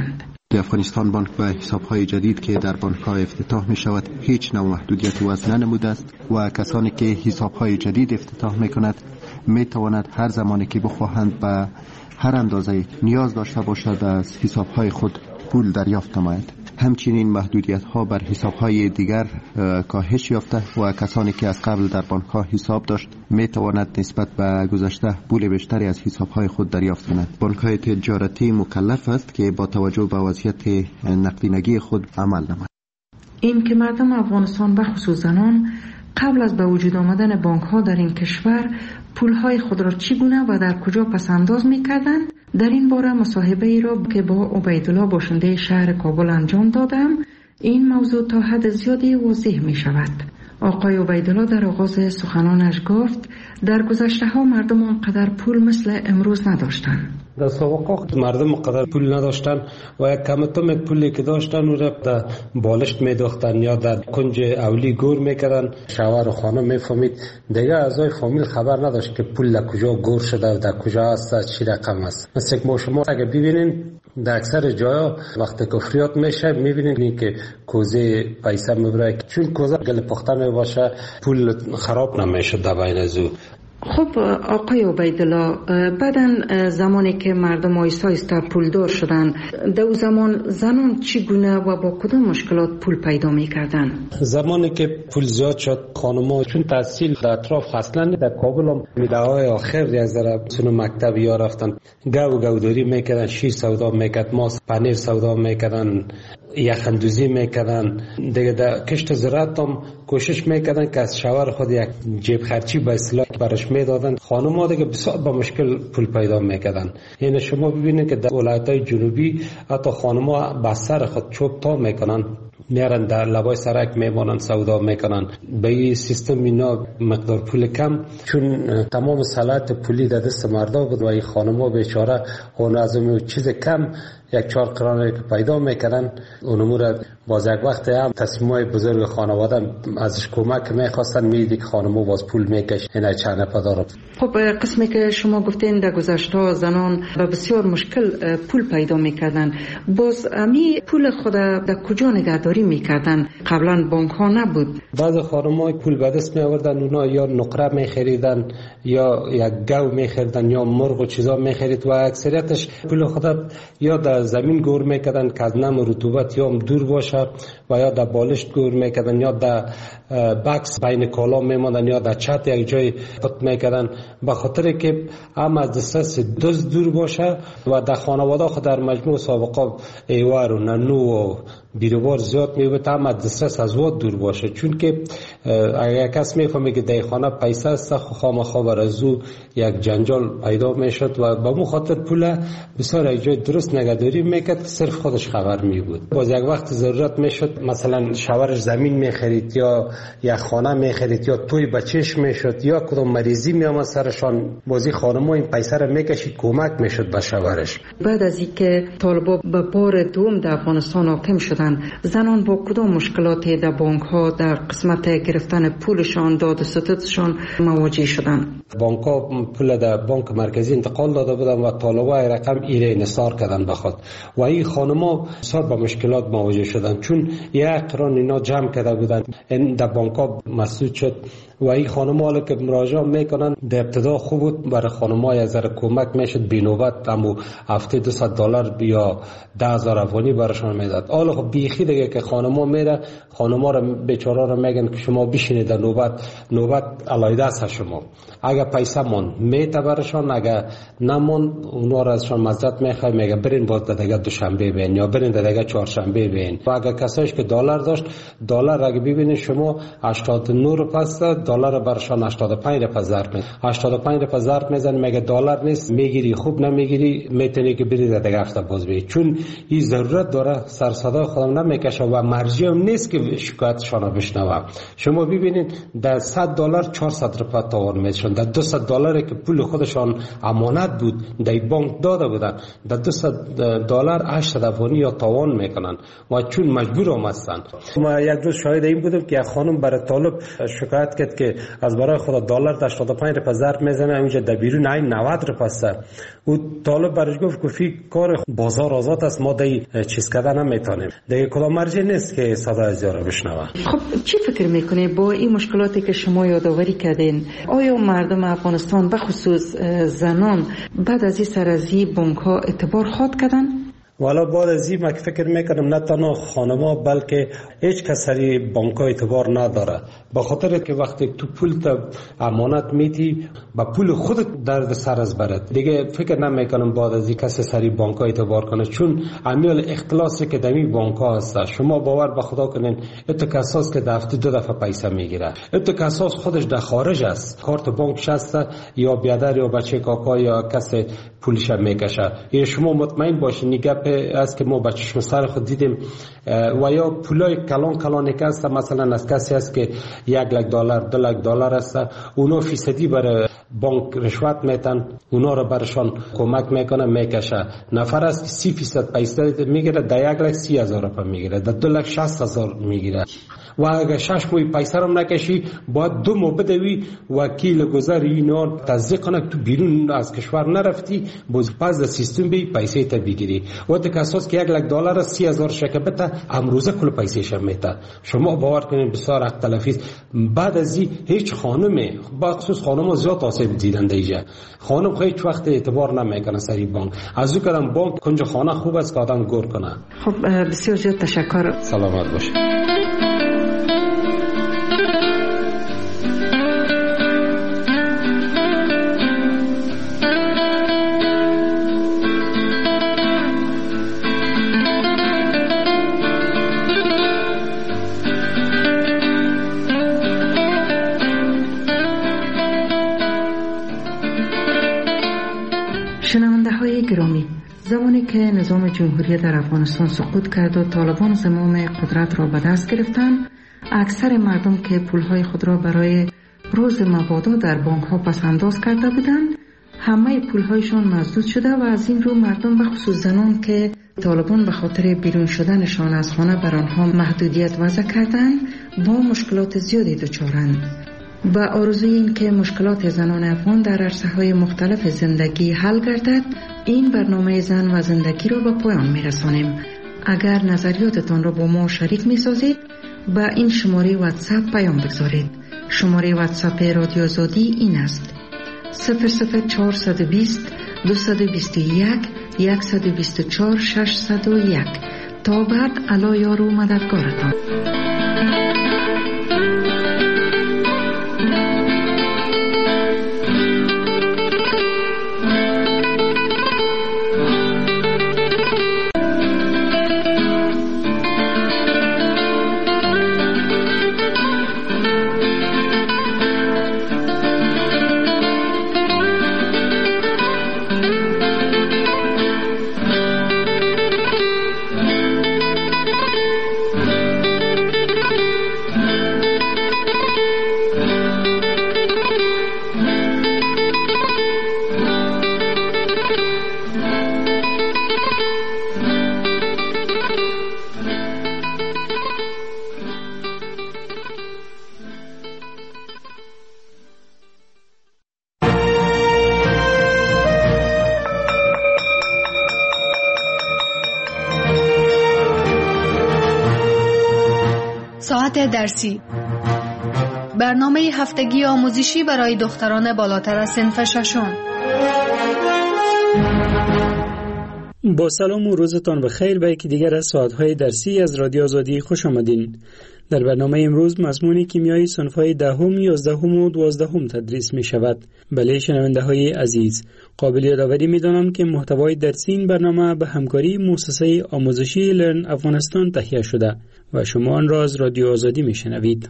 در افغانستان بانک به حساب‌های جدید که در بانک‌ها افتتاح می‌شود هیچ نوع محدودیت وضع ننموده است و کسانی که حساب‌های جدید افتتاح می‌کنند می‌توانند هر زمانی که بخواهند به هر اندازه نیاز داشته باشد از حساب‌های خود پول دریافت نماید. همچنین محدودیت‌ها بر حساب‌های دیگر کاهش یافته و کسانی که از قبل در بانک‌ها حساب داشت می‌تواند نسبت به گذشته پول بیشتری از حساب‌های خود دریافت کند. بانک‌های تجارتی مکلف است که با توجه به وضعیت نقدینگی خود عمل نماید. این که مردم افغانستان و خصوص زنان قبل از به وجود آمدن بانک‌ها در این کشور پول‌های خود را چگونه و در کجا پس‌انداز می‌کردند، در این باره مصاحبه ای را که با عبیدالله باشنده شهر کابل انجام دادم، این موضوع تا حد زیادی واضح می شود. آقای عبیدالله در آغاز سخنانش گفت در گذشته ها مردم آنقدر پول مثل امروز نداشتند. در سابقه مردم قدر پول نداشتن و یک کمتم پولی که داشتن او را در بالشت میداختن یا در کنج اولی گور میکردن. شوهر و خانم میفهمید دیگه اعضای فامیل خبر نداشت که پول در کجا گور شده و در کجا است، چی رقم است. مثل ما شما اگه ببینین در اکثر جاها وقتی که فریاد میشه میبینین که کوزه پیسه میبره، چون کوزه گل پخته میباشه پول خراب نمیشه در بین ازو. خب آقای عبیدالله، بعدن زمانی که مردم آیسته آیسته پولدار شدن، در اون زمان زنان چگونه و با کدام مشکلات پول پیدا میکردن؟ زمانی که پول زیاد شد خانم‌ها چون تحصیل در اطراف اصلا در کابل هم میده‌های آخر یک ذره سن مکتب یا رفتن گاو گاوداری میکردن، شیر سودا میکرد، ماست پنیر سودا میکردن، یخندوزی میکردن دیگه. در کشت زراعت هم کوشش میکردن که از شوهر خود یک جیب خرچی به اصلاح برش میدادن. خانم‌ها دیگه بسیار با مشکل پول پیدا میکردن. یعنی شما ببینید که در ولایت‌های جنوبی حتی خانم‌ها با سر خود چوب تا میکنن، میارن در لبای سرک میمانن سودا میکنن. به این سیستم اینا مقدار پول کم، چون تمام صلاحیت پولی در دست مردا بود و این خانم‌ها بیچاره اون از اون چیز کم یک چهار قرانه که پیدا میکردن اونمو را باز یک وقت هم تصمیمای بزرگ خانواده ازش کمک میخواستن، میدی که خانمو باز پول میکش اینا چند پدار. خب قسمی که شما گفتین در گذشته زنان با بسیار مشکل پول پیدا میکردن، باز امی پول خود در کجا نگهداری میکردن؟ قبلا بانک ها نبود. بعض خانم‌ها پول به دست می آوردن، اونا یا نقره میخریدن یا یک گاو میخریدن یا مرغ و چیزا میخرید و اکثریتش پول خود یا در زمین گور میکردن که از نم رطوبت یا دور باشه و یا در بالشت گور میکردن یا در بکس بین کالا میماندن یا در چت یک جای پت میکردن، به خاطر که هم از دسترس دزد دور باشه و در خانواده خود در مجموع سابقه ایوار و ننو و بیروبار زیاد میبود، هم از دسترس از واد دور باشه. چون که اگر کس میفهمه که در خانه پیسه است خامخا بر از او یک جنجال پیدا میشد و به مو خاطر پول بسیار یک جای درست نگهداری میکرد، صرف خودش خبر میبود. باز یک وقت ضرورت میشد مثلا شوهرش زمین میخرید یا یک خانه میخرید یا توی بچهش میشد یا کدام مریضی میامد سرشان، بازی خانم‌ها این پیسه را میکشید کمک میشد به شوهرش. بعد از اینکه طالبان به بار دوم در افغانستان حاکم شدند، زنان با کدام مشکلاتی در بانک ها در قسمت گرفتن پولشان، داد و ستدشان مواجه شدند؟ بانک ها پول در بانک مرکزی انتقال داده بودند و طالبان رقم ایره انحصار کردن بخواد و این خانم‌ها بسیار با مشکلات مواجه شدند، چون یک قران اینا جمع کرده بودند این در بانک ها مسدود شد و این خانم‌ها که مراجعه میکنن در ابتدا خوب بود، برای خانم‌ها یک ذره کمک میشد، بینوبت همو هفته دویست دلار یا ده هزار افغانی براشون میداد. حالا خب بیخی دیگه که خانم‌ها میره، خانم‌ها رو بیچارا رو میگن که شما بشینید در نوبت، نوبت علایده است شما. اگر پیسه مون میته براشون، اگر نمون اونا رو ازشون مزد میخواد، میگه برین باز دیگه دوشنبه بین یا برین دیگه چهارشنبه بین. و اگر کسایش که دلار داشت، دلار اگه ببینید شما هشتاد و نه روپیه است، دلار برشان هشتاد و پنج روپیه ضرب میزنه. هشتاد و پنج روپیه ضرب میزنه، میگه دلار نیست، میگیری خوب نمیگیری میتونی که بری دیگه هفته باز بری، چون این ضرورت داره سر صدا خودم نمیکشه و مرجع هم نیست که شکایتشان بشنوه. شما ببینید در صد دلار چهارصد روپیه تاوان میشن، در دویست دلاری که پول خودشان امانت بود در بانک داده بودن، در دویست دلار هشت افغانی یا تاوان میکنن و چون مجبور آمدن. ما یک روز شاهد این بودم که یک خانم برای طالب شکایت کرد که از برای خدا دلار هشتاد و پنج روپیه ضرب میزنه، اونجا در بیرون این نود روپیه است. او طالب برش گفت که کار بازار آزاد است، ما دی چیز کردن نمیتونیم، دیگه کدام مرجع نیست که صدای زیاره بشنوه. خب چی فکر میکنه با این مشکلاتی که شما یادآوری کردین، آیا مردم افغانستان به خصوص زنان بعد از این سرازی بانک ها اعتبار خواهد کردن؟ والا بعد از این من فکر میکنم نه تنها خانما بلکه هیچ کسی بانک ها اعتبار نداره، به خاطر که وقتی تو پول تا امانت میتی با پول خودت درد سر از برد، دیگه فکر نمیکنم بعد از این کسی سری بانک ها اعتبار کنه، چون امیال اختلاسی که دمی بانک ها هست. شما باور به خدا کنین ات کساس که دفعه دو دفعه پیسه میگیره، ات کساس خودش در خارج است، کارت بانک شسته یا بیادر یا بچه کاکا یا کسی پولش میکشه. یا شما مطمئن باشین نگاه است که ما با چشم سر خود دیدیم و یا پولای کلان کلانی که است، مثلا از کسی است که یک لک دلار دو لک دلار است، اونا فیصدی برای بانک رشوت میتن، اونا رو برشان کمک میکنه میکشه. نفر است که سی فیصد پیسه میگیره، در یک لک سی هزار روپیه میگیره، در دو لک شصت هزار میگیره و اگر شش ماه پیسه رو نکشی باید دو ماه بدوی وکیل گذر اینا تصدیق کنه تو بیرون از کشور نرفتی، باز پس از سیستم بی پیسه تا بگیری. وقتی که اساس که یک لک دلار سی هزار شکبته امروزه کل پیسه شم میته. شما باور کنید بسیار حق تلفی. بعد از این هیچ خانمی، با خصوص خانم زیاد آسیب دیدن دیگه، خانم هیچ وقت اعتبار نمیکنه سری بانک. از او کدام بانک کنج خانه خوب است که آدم گور کنه. خب بسیار زیاد تشکر. سلامت باشه. شنونده های گرامی، زمانی که نظام جمهوری در افغانستان سقوط کرد و طالبان زمام قدرت را به دست گرفتند، اکثر مردم که پولهای خود را برای روز مبادا در بانک ها پسنداز کرده بودند، همه پولهایشان مسدود شده و از این رو مردم به خصوص زنان که طالبان به خاطر بیرون شدنشان از خانه بر آنها محدودیت وضع کردند با مشکلات زیادی دچارند. با آرزوی این که مشکلات زنان افغان در عرصه‌های مختلف زندگی حل گردد، این برنامه زن و زندگی را به پایان می‌رسانیم. اگر نظریاتتان را با ما شریک می‌سازید، با این شماره واتساپ پیام بگذارید. شماره واتساپ رادیو آزادی این است: صفر صفر چهارصد و بیست دویست و بیست و یک صد و بیست و چهار ششصد و یک. تا بعد، الا یار و مددگارتان. ساعت درسی، برنامه هفتگی آموزشی برای دختران بالاتر از صنف ششم. با سلام و روزتان بخیر به یکی دیگر از ساعت‌های درسی از رادیو آزادی خوش آمدین. در برنامه امروز مضمون کیمیای صنف‌های دهم، یازدهم و دوازدهم تدریس می شود. بله شنونده‌های عزیز، قابل یادآوری می‌دانم که محتوای درسی این برنامه به همکاری مؤسسه آموزشی لرن افغانستان تهیه شده و شما آن را از رادیو آزادی می‌شنوید.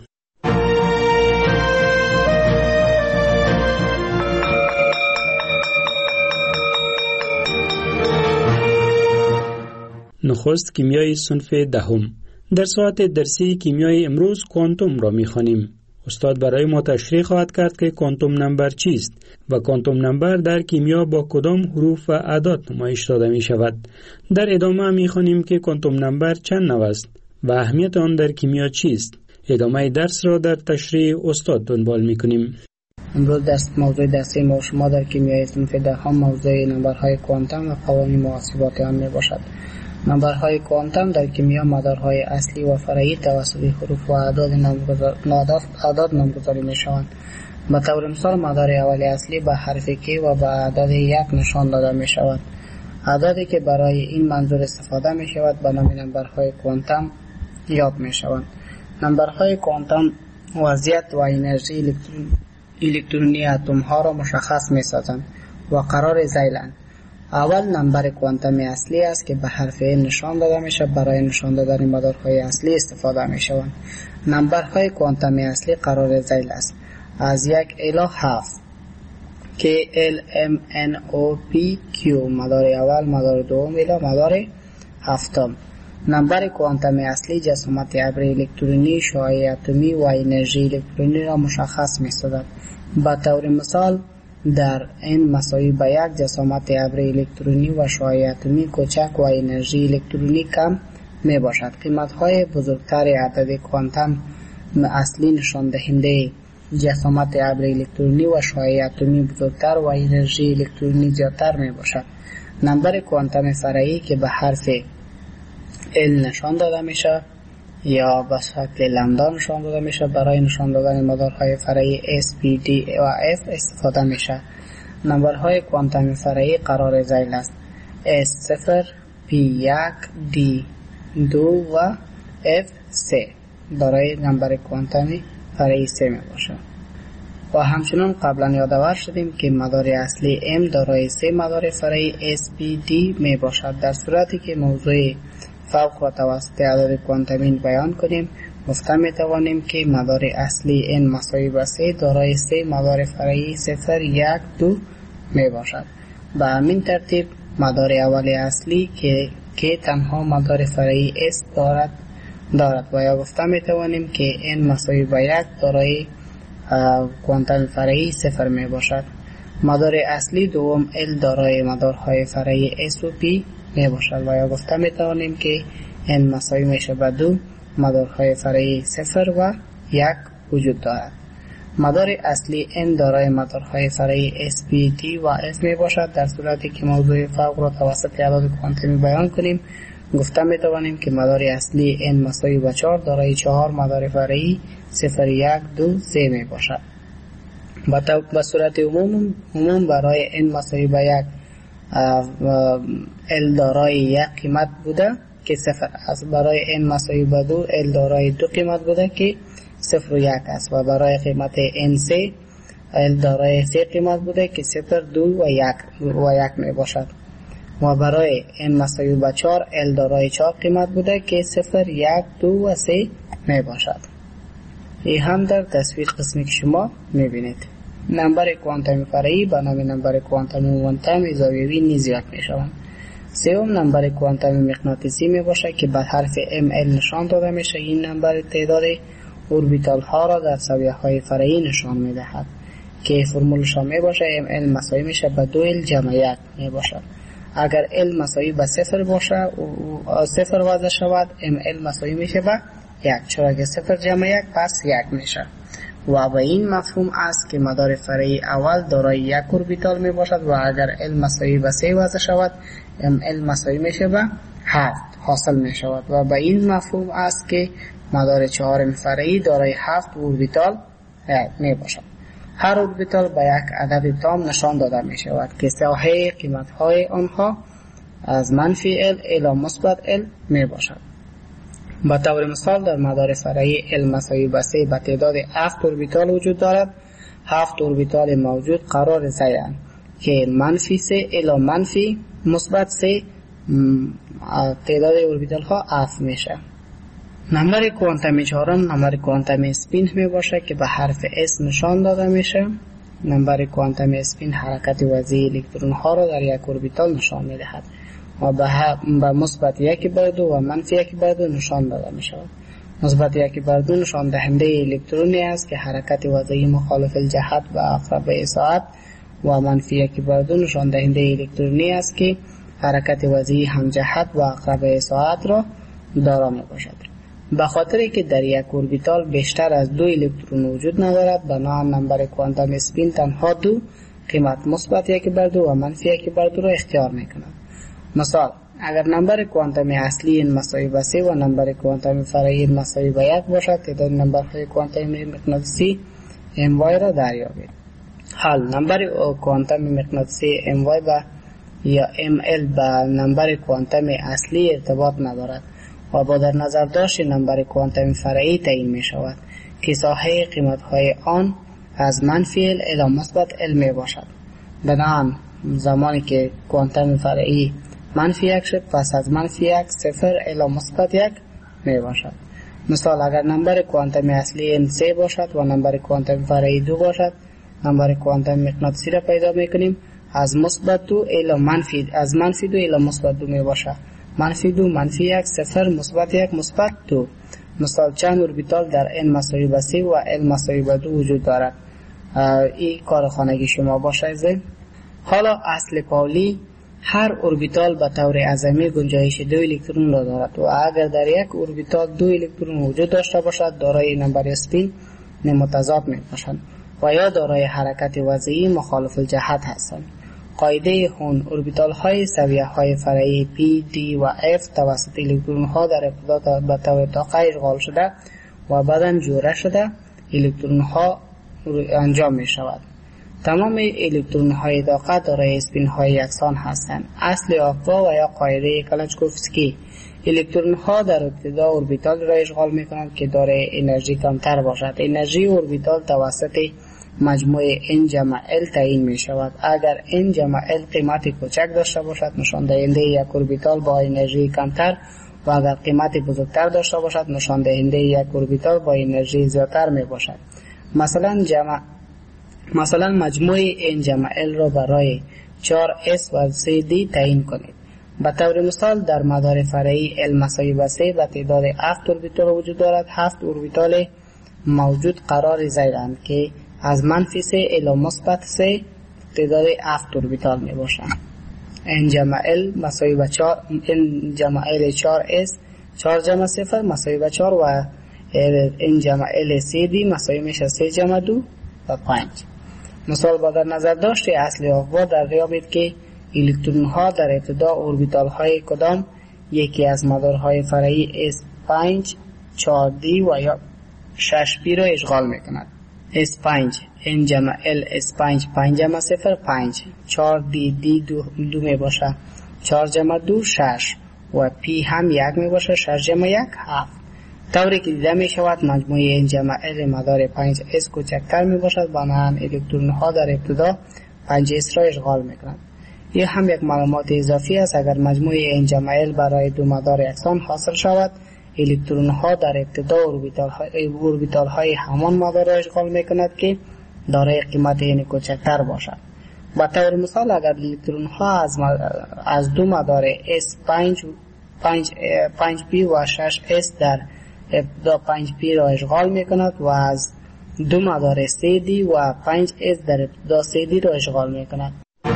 نخست کیمیای صنف دهم. در ساعت درسی کیمیای امروز کوانتوم را می‌خوانیم. استاد برای ما تشریح خواهد کرد که کوانتوم نمبر چیست و کوانتوم نمبر در کیمیا با کدام حروف و اعداد نمایش داده می شود. در ادامه می خوانیم که کوانتوم نمبر چند نوع است و اهمیت آن در کیمیا چیست. ادامه درس را در تشریح استاد دنبال می کنیم. امروز درس موضوع درسی ما شما در کیمیای صنف دهم موضوع نمبرهای کوانتوم و قوانین محاسبات آن می باشد. نمبرهای کوانتوم در کیمیا مدارهای اصلی و فرعی توسط حروف و اعداد اعداد نامگذاری می شوند. به طور مثال مدار اولی اصلی به حرف کی و به اعداد یک نشان داده می شود. اعدادی که برای این منظور استفاده می شود به نام نمبرهای کوانتوم یاد می شوند. نمبرهای کوانتوم وضعیت و انرژی الکترونی اتم ها را مشخص می سازند و قرار ذیلند. اول نمبر کوانتومی اصلی است که به حرف ال نشان داده می شود. برای نشان دادن مدارهای اصلی استفاده می شوند. نمبرهای کوانتومی اصلی قرار ذیل است از یک الی هفت که ال ام ان او پی کیو مدار اول، مدار دوم الی مدار هفتم. نمبر کوانتومی اصلی جسامت ابر الکترونی، شعاع اتمی و انرژی الکترونی را مشخص می سازد. به طور مثال در این مساوی به یک جسامت ابر الکترونی و شعاع اتمی کوچک و انرژی الکترونی کم می باشد. قیمت های بزرگتر عدد کوانتوم اصلی نشان دهنده جسامت ابر الکترونی و شعاع اتمی بزرگتر و انرژی الکترونی زیادتر می باشد. نمبر کوانتوم فرعی که به حرف ال نشان داده می شود یا به شکل لامدا نشان داده می شود. برای نشان دادن مدارهای فرعی اس، پی، دی و اف استفاده می شود. نمبرهای کوانتوم فرعی قرار ذیل است. اس صفر، پی یک، دی دو و اف سه. برای نمبر کوانتومی فرعی سه می باشد. و همچنان قبلا یادآور شدیم که مدار اصلی ام دارای سه مدار فرعی اس، پی، دی می باشد. در صورتی که موضوع فوق را توسط اعداد کوانتومی بیان کنیم گفته می توانیم که مدار اصلی n مساوی به سه دارای سه مدار فرعی صفر، یک، دو می باشد. به همین ترتیب مدار اولی اصلی که که تنها مدار فرعی s دارد دارد و یا گفته می توانیم که n مساوی به یک دارای کوانتوم فرعی صفر می باشد. مدار اصلی دوم L دارای مدارهای فرعی S و P می باشد و یا گفته می توانیم که N مساوی میشه به دو مدارهای فرعی صفر و یک وجود دارد. مدار اصلی N دارای مدارهای فرعی S, P, D و F می باشد. در صورتی که موضوع فوق را توسط اعداد کوانتومی بیان کنیم گفته می توانیم که مدار اصلی N مساوی به چهار دارای چهار مدار فرعی صفر، یک، دو، سه می باشد. به صورت عموم عموم برای n مساوی به یک L دارای یک قیمت بوده که صفر است. برای n مساوی به دو L دارای دو قیمت بوده که صفر و یک است و برای قیمت n سه L دارای سه قیمت بوده که صفر، دو و یک و یک می باشد. و برای n مساوی به چهار L دارای چهار قیمت بوده که صفر، یک، دو و سه می باشد. این هم در تصویر قسمی که شما می بینید. نمبر کوانتومی فرعی به نام نمبر کوانتومی موانتوم زاویه‌ای نیز یاد می شوند. سوم نمبر کوانتومی مغناطیسی می باشد که به حرف ام ال نشان داده می شود. این نمبر تعداد اوربیتال ها را در زاویه های فرعی نشان می دهد که فرمولش می باشد ام ال مساوی میشه به دو ال جمع یک می باشد. اگر ال مساوی به صفر باشه و صفر وضع شود ام ال مساوی میشه به یک، چرا که صفر جمع یک پس یک میشه. و به این مفهوم است که مدار فرعی اول دارای یک اوربیتال می باشد و اگر ال مساوی به سه وضع شود ام ال مساوی میشه به هفت حاصل می شود. و به این مفهوم است که مدار چهارم فرعی دارای هفت اوربیتال می باشد. هر اوربیتال به یک عدد تام نشان داده می شود که ساحه قیمت های آنها از منفی ال الی مثبت ال می باشد. به طور مثال در مدار فرعی ال مساوی به سه به تعداد هفت اوربیتال وجود دارد. هفت اوربیتال موجود قرار ذیلند که منفی سه الی منفی مثبت سه تعداد اوربیتال ها اف میشه. نمبر کوانتومی چهارم نمبر کوانتومی اسپین می باشه که به حرف اس نشان داده میشه. نمبر کوانتومی اسپین حرکت وضعی الکترون ها را در یک اوربیتال نشان می دهد و به مثبت یک بر دو و منفی یک بر دو نشان داده می شود. مثبت یک بر دو نشان دهنده الکترونی است که حرکت وضعی مخالف الجهت و عقربه ساعت و منفی یک بر دو نشان دهنده الکترونی است که حرکت وضعی همجهت و عقربه ساعت را دارا می باشد. به خاطر که در یک اوربیتال بیشتر از دو الکترون وجود ندارد، بنابراین نمبر کوانتوم اسپین تنها دو قیمت مثبت یک بر دو و منفی یک بر دو را اختیار می کند. مثال، اگر نمبر کوانتوم اصلی n مساوی به سه و نمبر کوانتوم فرعی n مساوی به یک باشد، تعداد نمبرهای کوانتوم مغناطیسی ام وای را دریابید. حال نمبر کوانتوم مغناطیسی ام وای با یا ام ال به نمبر کوانتوم اصلی ارتباط ندارد و با در نظر داشت نمبر کوانتوم فرعی تعیین می شود که ساحه قیمت های آن از منفی ال الی مثبت ال می باشد. بنابراین زمانی که کوانتوم فرعی منفی یک شد، پس از منفی یک صفر الی مثبت یک می باشد. مثال، اگر نمبر کوانتوم اصلی n سه باشد و نمبر کوانتوم فرعی دو باشد، نمبر کوانتوم مغناطیسی را پیدا می کنیم از مثبت دو الی منفی از منفی دو الی مثبت دو می باشد. منفی دو منفی یک صفر مثبت یک مثبت دو. مثال، چند اوربیتال در n مساوی به سه و l مساوی به دو وجود دارد. این کار خانگی شما باشه. حالا اصل پاولی، هر اوربیتال به طور اعظمی گنجایش دو الکترون را دارد و اگر در یک اوربیتال دو الکترون وجود داشته باشد، دارای نمبر اسپین متضاد می باشند و یا دارای حرکت وضعی مخالف الجهت هستند. قاعده هون، اوربیتال های سویه های فرعی P, D و F توسط الکترون ها در ابتدا به طور طاقه اشغال شده و بعداً جوره شده الکترون ها انجام می شود. تمام الکترون های طاقه دارای اسپین های یکسان هستند. اصل آقا و یا قاعده کلاشکوفسکی، الکترون ها در ابتدا اوربیتال را اشغال می کنند که دارای انرژی کمتر باشد. انرژی اوربیتال توسط مجموع n جمع l تعیین می شود. اگر n جمع l قیمت کوچک داشته باشد، نشان دهنده یک اوربیتال با انرژی کمتر و اگر قیمت بزرگتر داشته باشد، نشان دهنده یک اوربیتال با انرژی زیادتر می باشد. مثلا جمع مثلا مجموع n جمع l را برای چهار اس و سه دی تعیین کنید. به طور مثال، در مدار فرعی l مساوی به سه و تعداد هفت اوربیتال وجود دارد. هفت اوربیتال موجود قرار زیدند که از منفی سه الی مثبت سه تعداد هفت اوربیتال می باشند. n جمع l مساوی به چهار، n جمع l چهار اس چهار جمع صفر مساوی به چهار و n جمع l سه دی مساوی میشه سه جمع دو و پنج. مثال، با در نظر داشته اصل آقا در دریابید که الکترون ها در ابتدا اوربیتال های کدام یکی از مدارهای فرعی اس پنج، چهار دی و یا شش پی را اشغال می کند. اس پنج n جمع l اس پنج پنج جمع صفر پنج، چهار دی دی دو, دو می باشه، چهار جمع دو شش و پی هم یک می باشه، شش جمع یک هفت. طوری که دیده می شود مجموعه n جمع l مدار پنج اس کوچکتر می باشد، بنابراین الکترون ها در ابتدا پنج اس را اشغال می کنند. این هم یک معلومات اضافی است. اگر مجموعه n جمع l برای دو مدار یکسان حاصل شود، الکترون ها در ابتدا اوربیتال های, اوربیتال های همان مدار را اشغال می کند که دارای قیمت n کوچکتر باشد. با طور مثال، اگر الکترون ها از, از دو مدار اس پنج پنج پی و شش اس در ابتدا پنج پی را اشغال می کند و از دو مدار سه دی و پنج اس در ابتدا سه دی را اشغال می کند.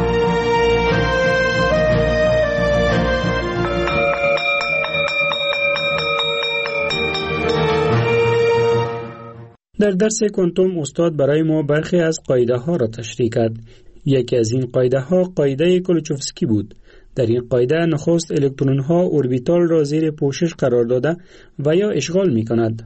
در درس کوانتوم استاد برای ما برخی از قاعده ها را تشریح کرد. یکی از این قاعده ها قاعده کلوچوفسکی بود. در این قاعده نخست الکترون ها اوربیتال را زیر پوشش قرار داده و یا اشغال می کند.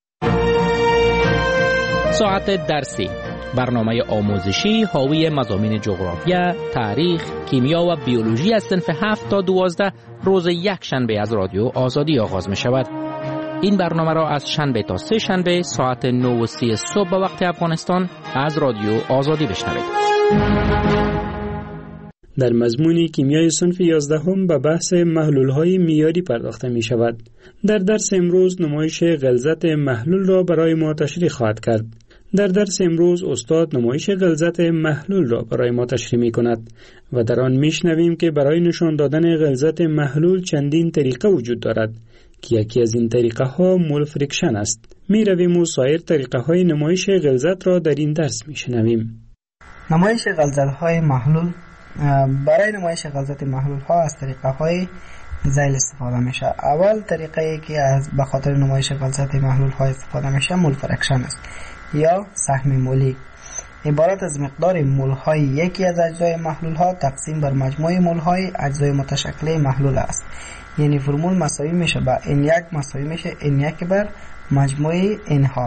ساعت درسی، برنامه آموزشی حاوی مضامین جغرافیا، تاریخ، کیمیا و بیولوژی از صنف هفت تا دوازده روز یک شنبه از رادیو آزادی آغاز می شود. این برنامه را از شنبه تا سه شنبه ساعت نه و سی صبح به وقت افغانستان از رادیو آزادی بشنوید. در مضمون کیمیای صنف یازدهم به بحث محلول‌های معیاری پرداخته می شود. در درس امروز نمایش غلظت محلول را برای ما تشریح خواهد کرد. در درس امروز استاد نمایش غلظت محلول را برای ما تشریح می کند و در آن می شنویم که برای نشان دادن غلظت محلول چندین طریقه وجود دارد که یکی از این طریقه ها مول فریکشن است. می رویم و سایر طریقه های نمایش غلظت را در این درس می شنویم. نمایش غلظت های محلول. برای نمایش غلظت محلول ها از طریقه های ذیل استفاده میشه. اول طریقه ای که از به خاطر نمایش غلظت محلول ها استفاده میشه مول فریکشن است یا سهم مولی. عبارت از مقدار مول های یکی از اجزای محلول ها تقسیم بر مجموع مول های اجزای متشکل محلول است. یعنی فرمول مساوی میشه با ان یک مساوی میشه ان یک بر مجموع ان ها.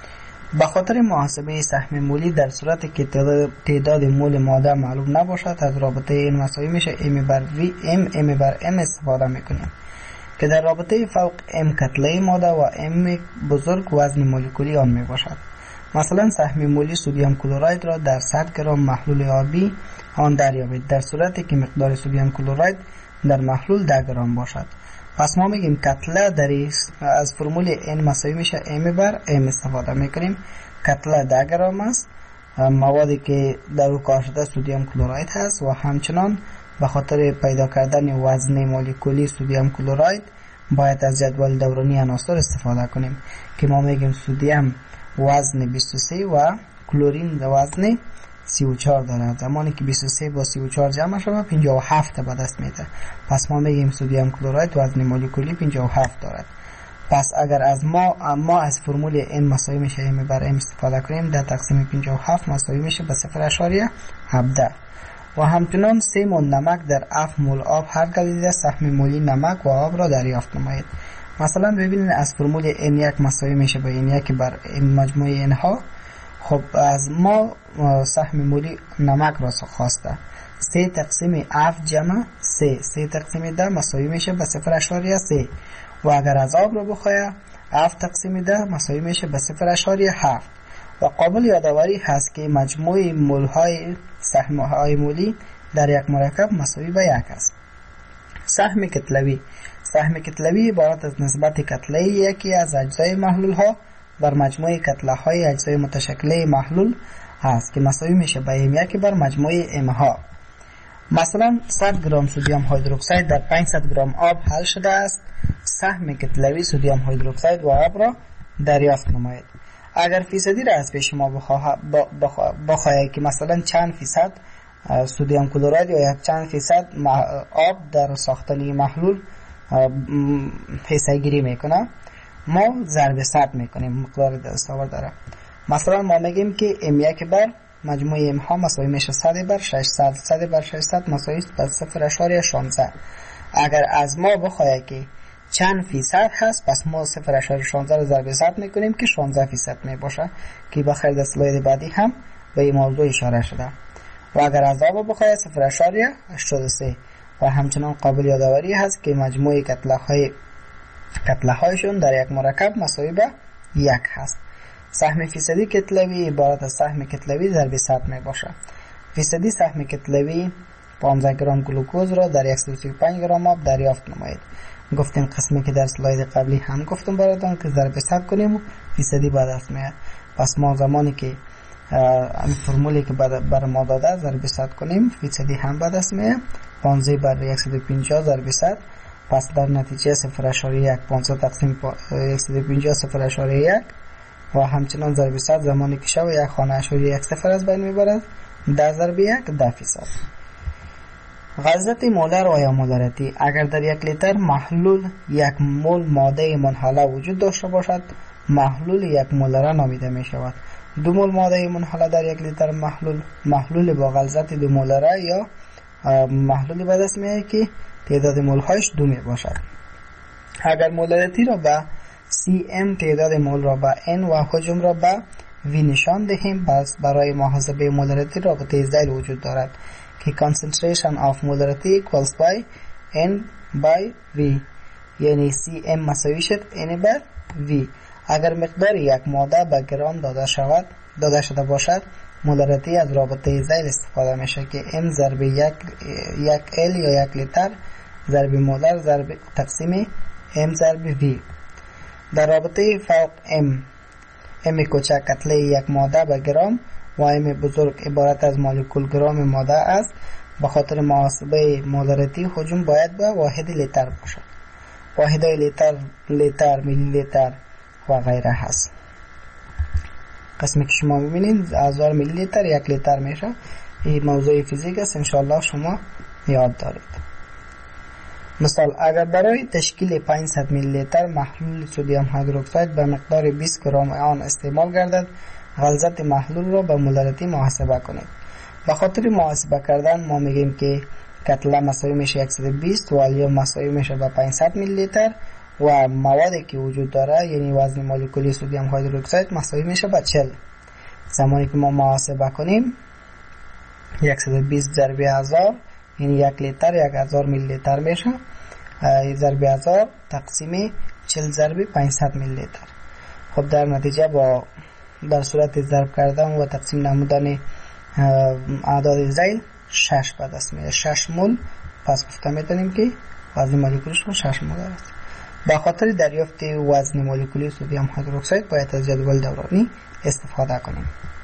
به خاطر محاسبه سهم مولی در صورتی که تعداد مول ماده معلوم نباشد از رابطه این مساوی میشه ام بر وی ام ام بر ام استفاده میکنیم که در رابطه فوق ام کتله ماده و ام بزرگ وزن مولکولی آن میباشد. مثلا سهم مولی سدیم کلراید را در صد گرم محلول آبی آن دریابید در صورتی که مقدار سدیم کلراید در محلول ده گرم باشد. پس ما میگیم کتله در از فرمول n مساوی میشه m بر m استفاده میکنیم. کتله ده گرم است، موادی که در او کار شده سدیم کلراید هست و همچنان به خاطر پیدا کردن وزن مولکولی سدیم کلراید باید از جدول دورانی عناصر استفاده کنیم که ما میگیم سدیم وزن بیست و سه و کلورین وزن سی و چهار دارد. زمانی که بیست و سه با سی و چهار جمع شود پنجاه و هفت به دست میده. پس ما میگیم سدیم کلراید وزن مولکولی پنجاه و هفت دارد. پس اگر از ما ما از فرمول n مساوی میشه m بر m استفاده کنیم در تقسیم پنجاه و هفت مساوی میشه به صفر اشاریه هفده. و همچنان سه مول نمک در هفت مول آب هر گزیده سهم مولی نمک و آب را دریافت نمایید. مثلا ببینید از فرمول n یک مساوی میشه به n یک بر n مجموع n ها. خب از ما سهم مولی نمک را خواسته. سه تقسیم هفت جمع سه سه تقسیم ده مساوی میشه به صفر اشاریه سه. و اگر از آب را بخواهد هفت تقسیم ده مساوی میشه به صفر اشاریه هفت. و قابل یادآوری هست که مجموع مول های سهم های مولی در یک مرکب مساوی به یک است. سهم کتلوی. سهم کتلوی عبارت از نسبت کتله یکی از اجزای محلول ها بر مجموع کتله های اجزای متشکل محلول است که مساوی میشه به ام یک بر مجموع ام ها. مثلا صد گرم سدیم هیدروکسید در پانصد گرم آب حل شده است. سهم کتلوی سدیم هیدروکسید و آب را دریافت نمایید. اگر فیصدی را از پیش ما بخواهید که مثلا چند فیصد سدیم کلراید یا یک چند فیصد آب در ساختن محلول حصه گیری میکنه، ما ضرب صد میکنیم مقدار دستاور داره. مثلا ما میگیم که ام یک بر مجموع ام ها مساوی میشه صد بر ششصد. صد بر ششصد مساوی به صفر اشاریه شانزده. اگر از ما بخواهد که چند فیصد هست پس ما صفر اشاریه شانزده رو ضرب صد میکنیم که شانزده فیصد میباشه که بخیر در سلاید بعدی هم به این موضوع اشاره شده. و اگر از آب بخواهد صفر اشاریه هشتاد و سه. و همچنان قابل یادآوری هست که مجموع کتله های کتله هایشون در یک مرکب مساوی به یک هست. سهم فیصدی کتلوی عبارت از سهم کتلوی ضرب صد می باشه. فیصدی سهم کتلوی پانزده گرم گلوکوز را در صد و سی و پنج گرم آب دریافت نمایید. گفتیم قسمی که در سلاید قبلی هم گفتم براتون که ضرب صد کنیم و فیصدی به دست میاد. پس ما زمانی که این فرمولی که بر ما داده ضرب صد کنیم فیصدی هم به دست میاد. پانزده بر صد و پنجاه ضرب صد. پس در نتیجه صفر اشاریه یک پانزده تقسیم صد و پنجاه صفر اشاریه یک و همچنان ضرب صد زمانی که شو یک خانه اشاریه یک صفر از بین میبرد ده ضرب یک ده فیصد. غلظت مولر و یا مولریتی. اگر در یک لیتر محلول یک مول ماده منحله وجود داشته باشد محلول یک مولره نامیده می شود. دو مول ماده منحله در یک لیتر محلول محلول با غلظت دو مولره یا محلولی به دست میاد که تعداد مول هایش دو می باشد. اگر مولریتی را به سی ام تعداد مول را به n و حجم را به v نشان دهیم پس برای محاسبه مولریتی رابطه ذیل وجود دارد که concentration of molarity equals by n by v یعنی سی ام مساوی شد n بر v. اگر مقدار یک ماده به گرام داده شود داده شده باشد مولریتی از رابطه ذیل استفاده میشه که m ضرب یک یک l یا یک لیتر ضرب مولر ضرب تقسیم m ضرب v. در رابطه فوق m m کوچک کتله یک ماده به گرام و m بزرگ عبارت از مولکول گرام ماده است. به خاطر محاسبه مولریتی حجم باید به واحد لیتر باشد. واحدهای لیتر، لیتر، میلی لیتر و غیره هست. قسمی که شما ببینید هزار میلی لیتر یک لیتر میشه. این موضوع فیزیک است، انشاءالله شما یاد دارید. مثال اگر برای تشکیل پانصد میلی لیتر محلول سدیم هیدروکساید به مقدار بیست گرم آن استعمال گردد، غلظت محلول را به مولارتی محاسبه کنید. به خاطر محاسبه کردن ما میگیم که کتله مساوی میشه صد و بیست و الیوم مساوی میشه به پانصد میلی لیتر و موادی که وجود داره یعنی وزن مولکولی سدیم هیدروکساید مساوی میشه به چهل. زمانی که ما محاسبه کنیم صد و بیست ضرب هزار یعنی یک لیتر یک هزار میلی لیتر میشه. ضرب هزار تقسیم چهل ضرب پانصد میلی لیتر. خب در نتیجه با در صورت ضرب کردن و تقسیم نمودن اعداد ذیل شش به دست میاد. شش مول. پس گفته میتونیم که وزن مولکولیش شش مول است. به خاطر دریافت وزن مولکولی سدیم هیدروکساید باید از جدول دورانی استفاده کنیم.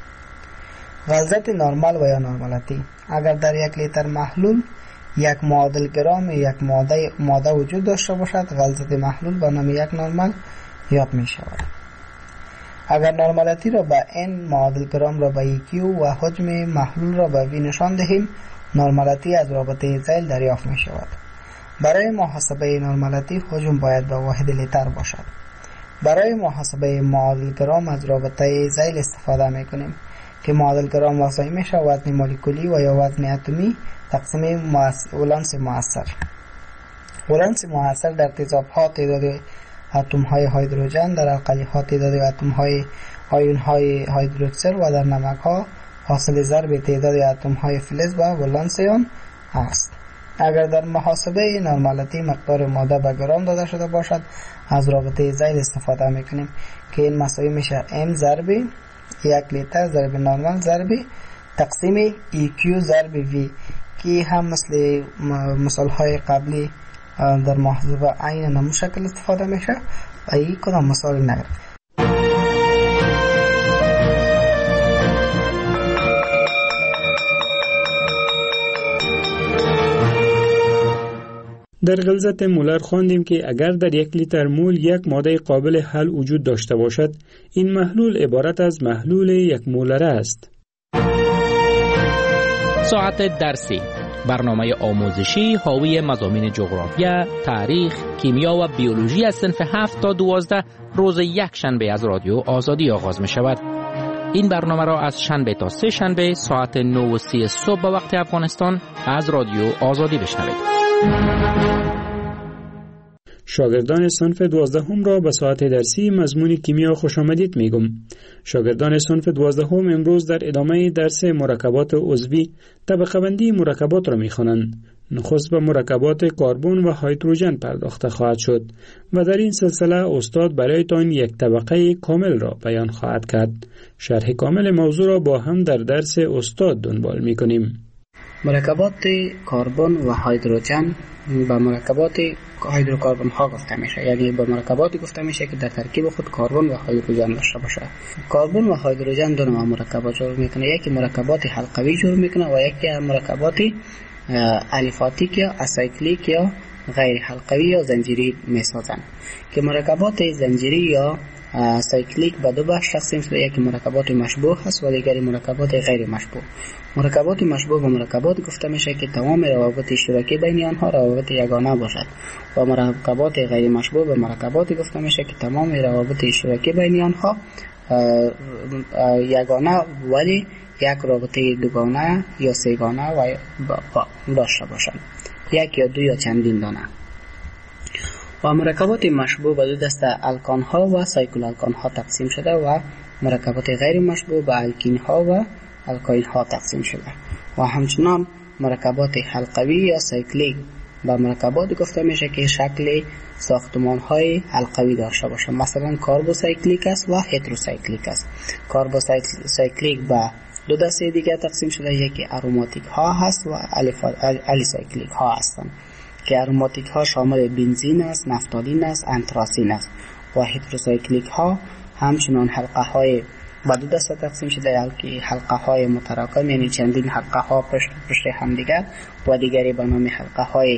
غلظت نرمال و یا نرمالتی. اگر در یک لیتر محلول یک معادل گرام یک ماده ماده وجود داشته باشد، غلظت محلول به نام یک نرمال یاد می شود. اگر نرمالتی را به n، معادل گرام را به q و حجم محلول را به v نشان دهیم، نرمالتی از رابطه ذیل دریافت می شود. برای محاسبه نرمالتی حجم باید به واحد لیتر باشد. برای محاسبه معادل گرام از رابطه ذیل استفاده می کنیم که معادل گرام واسه میشه وزن مولکولی و یا وزن اتمی تقسیم ولانس مؤثر. ولانس مؤثر در تیزاب ها تعداد اتم های هیدروژن، در القلی ها تعداد اتم های آیون های هیدروکسل و در نمک ها حاصل ضرب تعداد اتم های فلز و ولانس آن است. اگر در محاسبه نرمالتی مقدار ماده به گرام داده شده باشد، از رابطه ذیل استفاده میکنیم که این مساوی میشه m ضرب یک لیتر ضرب نرمال ضرب تقسیم ای کیو ضرب وی که هم مثل مثال های قبلی در محاسبه عین نمو شکل استفاده میشه و این کدام مثال نگرد. در غلظت مولر خواندیم که اگر در یک لیتر مول یک ماده قابل حل وجود داشته باشد، این محلول عبارت از محلول یک مولره است. ساعت درسی، برنامه آموزشی حاوی مضامین جغرافیا، تاریخ، کیمیا و بیولوژی از صنف هفت تا دوازده روز یک شنبه از رادیو آزادی آغاز می شود. این برنامه را از شنبه تا سه شنبه ساعت نه و سی صبح به وقت افغانستان از رادیو آزادی بشنوید. شاگردان صنف دوازدهم را به ساعت درسی مضمون کیمیا خوش آمدید میگم. شاگردان صنف دوازدهم امروز در ادامه درس مرکبات عضوی طبقه بندی مرکبات را میخوانند. نخست به مرکبات کربن و هیدروژن پرداخته خواهد شد و در این سلسله استاد برایتان یک طبقه کامل را بیان خواهد کرد. شرح کامل موضوع را با هم در درس استاد دنبال میکنیم. مرکبات کربن و هیدروژن به مرکبات هیدروکربن ها گفته میشه، یعنی به مرکباتی گفته میشه که در ترکیب خود کربن و هیدروژن داشته باشه. کربن و هیدروژن دو نوع مرکبات جور میکنه، یکی مرکبات حلقوی جور میکنه و یکی مرکبات الیفاتیک یا اسایکلیک یا غیر حلقوی یا زنجیری میسازن که مرکبات زنجیری یا سایکلیک به دو بخش تقسیم شده، یکی مرکبات مشبوه هست و دیگری مرکبات غیر مشبوه. مرکبات مشبوه به مرکبات گفته میشه که تمام روابط اشتراکی بین آنها روابط یگانه باشد و مرکبات غیر مشبوه به مرکبات گفته میشه که تمام روابط اشتراکی بین آنها یگانه ولی یک رابطه دوگانه یا سه‌گانه و داشته باشند، یک یا دو یا چندین دانه. و مرکبات مشبوه به دو دسته الکان ها و سایکل الکان ها تقسیم شده و مرکبات غیر مشبوه به الکین ها و الکایل ها تقسیم شده و همچنان مرکبات حلقوی یا سایکلیک به مرکبات گفته میشه که شکل ساختمان های حلقوی داشته باشه، مثلا کاربوسایکلیک است و هتروسایکلیک است. کاربوسایکلیک به دو دسته دیگه تقسیم شده، یکی اروماتیک ها هست و الیسایکلیک ها هستند که اروماتیک ها شامل بنزین است، نفتالین است، انتراسین است و هتروسایکلیک ها همچنان حلقه های و دو دسته تقسیم شده، که حلقه های متراکم یعنی چندین حلقه ها پشت پشت هم دیگر و دیگری به نام حلقه های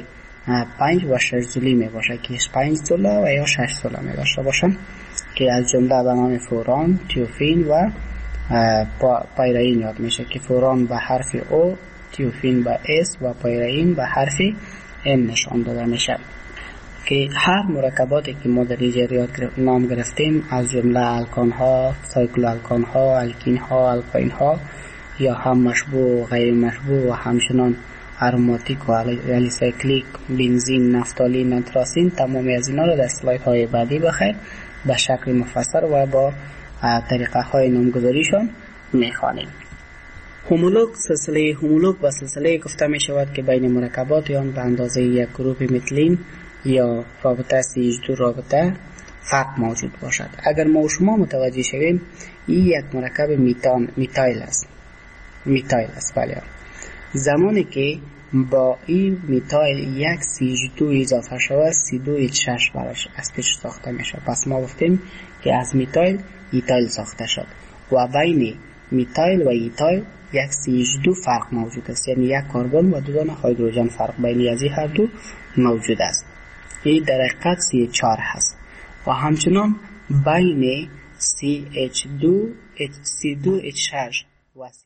پنج و شش زولی می باشه که پنج زوله و یا شش زوله می داشته باشن که از جمله به نام فوران، تیوفین و پایرین یاد میشه که فوران به حرف او، تیوفین به اس و پایرین به حرف ام نشان داده میشه. که هر مرکباتی که ما در اینجا یاد نام گرفتیم از جمله الکان ها، سایکل الکان ها، الکین ها، الکاین ها یا هم مشبوع و غیر مشبوع و همچنان اروماتیک و الیسایکلیک، بنزین، نفتالین، انتراسین، تمامی از اینا رو در اسلاید های بعدی بخیر به شکل مفصل و با طریقه های نامگذاریشان میخوانیم. هومولوگ، سلسله هومولوگ و سلسله گفته می شود که بین مرکبات آن به اندازه یک گروپ متلین یا رابطه سی اچ دو رابطه فرق موجود باشد. اگر ما و شما متوجه شویم این یک مرکب میتان میتایل است. میتایل است بله. زمانی که با این میتایل یک سی اچ دو اضافه شود سی دو اچ شش براش از پیش ساخته میشه. پس ما گفتیم که از میتایل ایتایل ساخته شد و بین میتایل و ایتایل یک سی اچ دو فرق موجود است، یعنی یک کربن و دو دانه هیدروژن فرق بین از این هر دو موجود است. این در حقیقت سی اچ چهار هست و همچنان بین سی اچ دو سی دو اچ شش و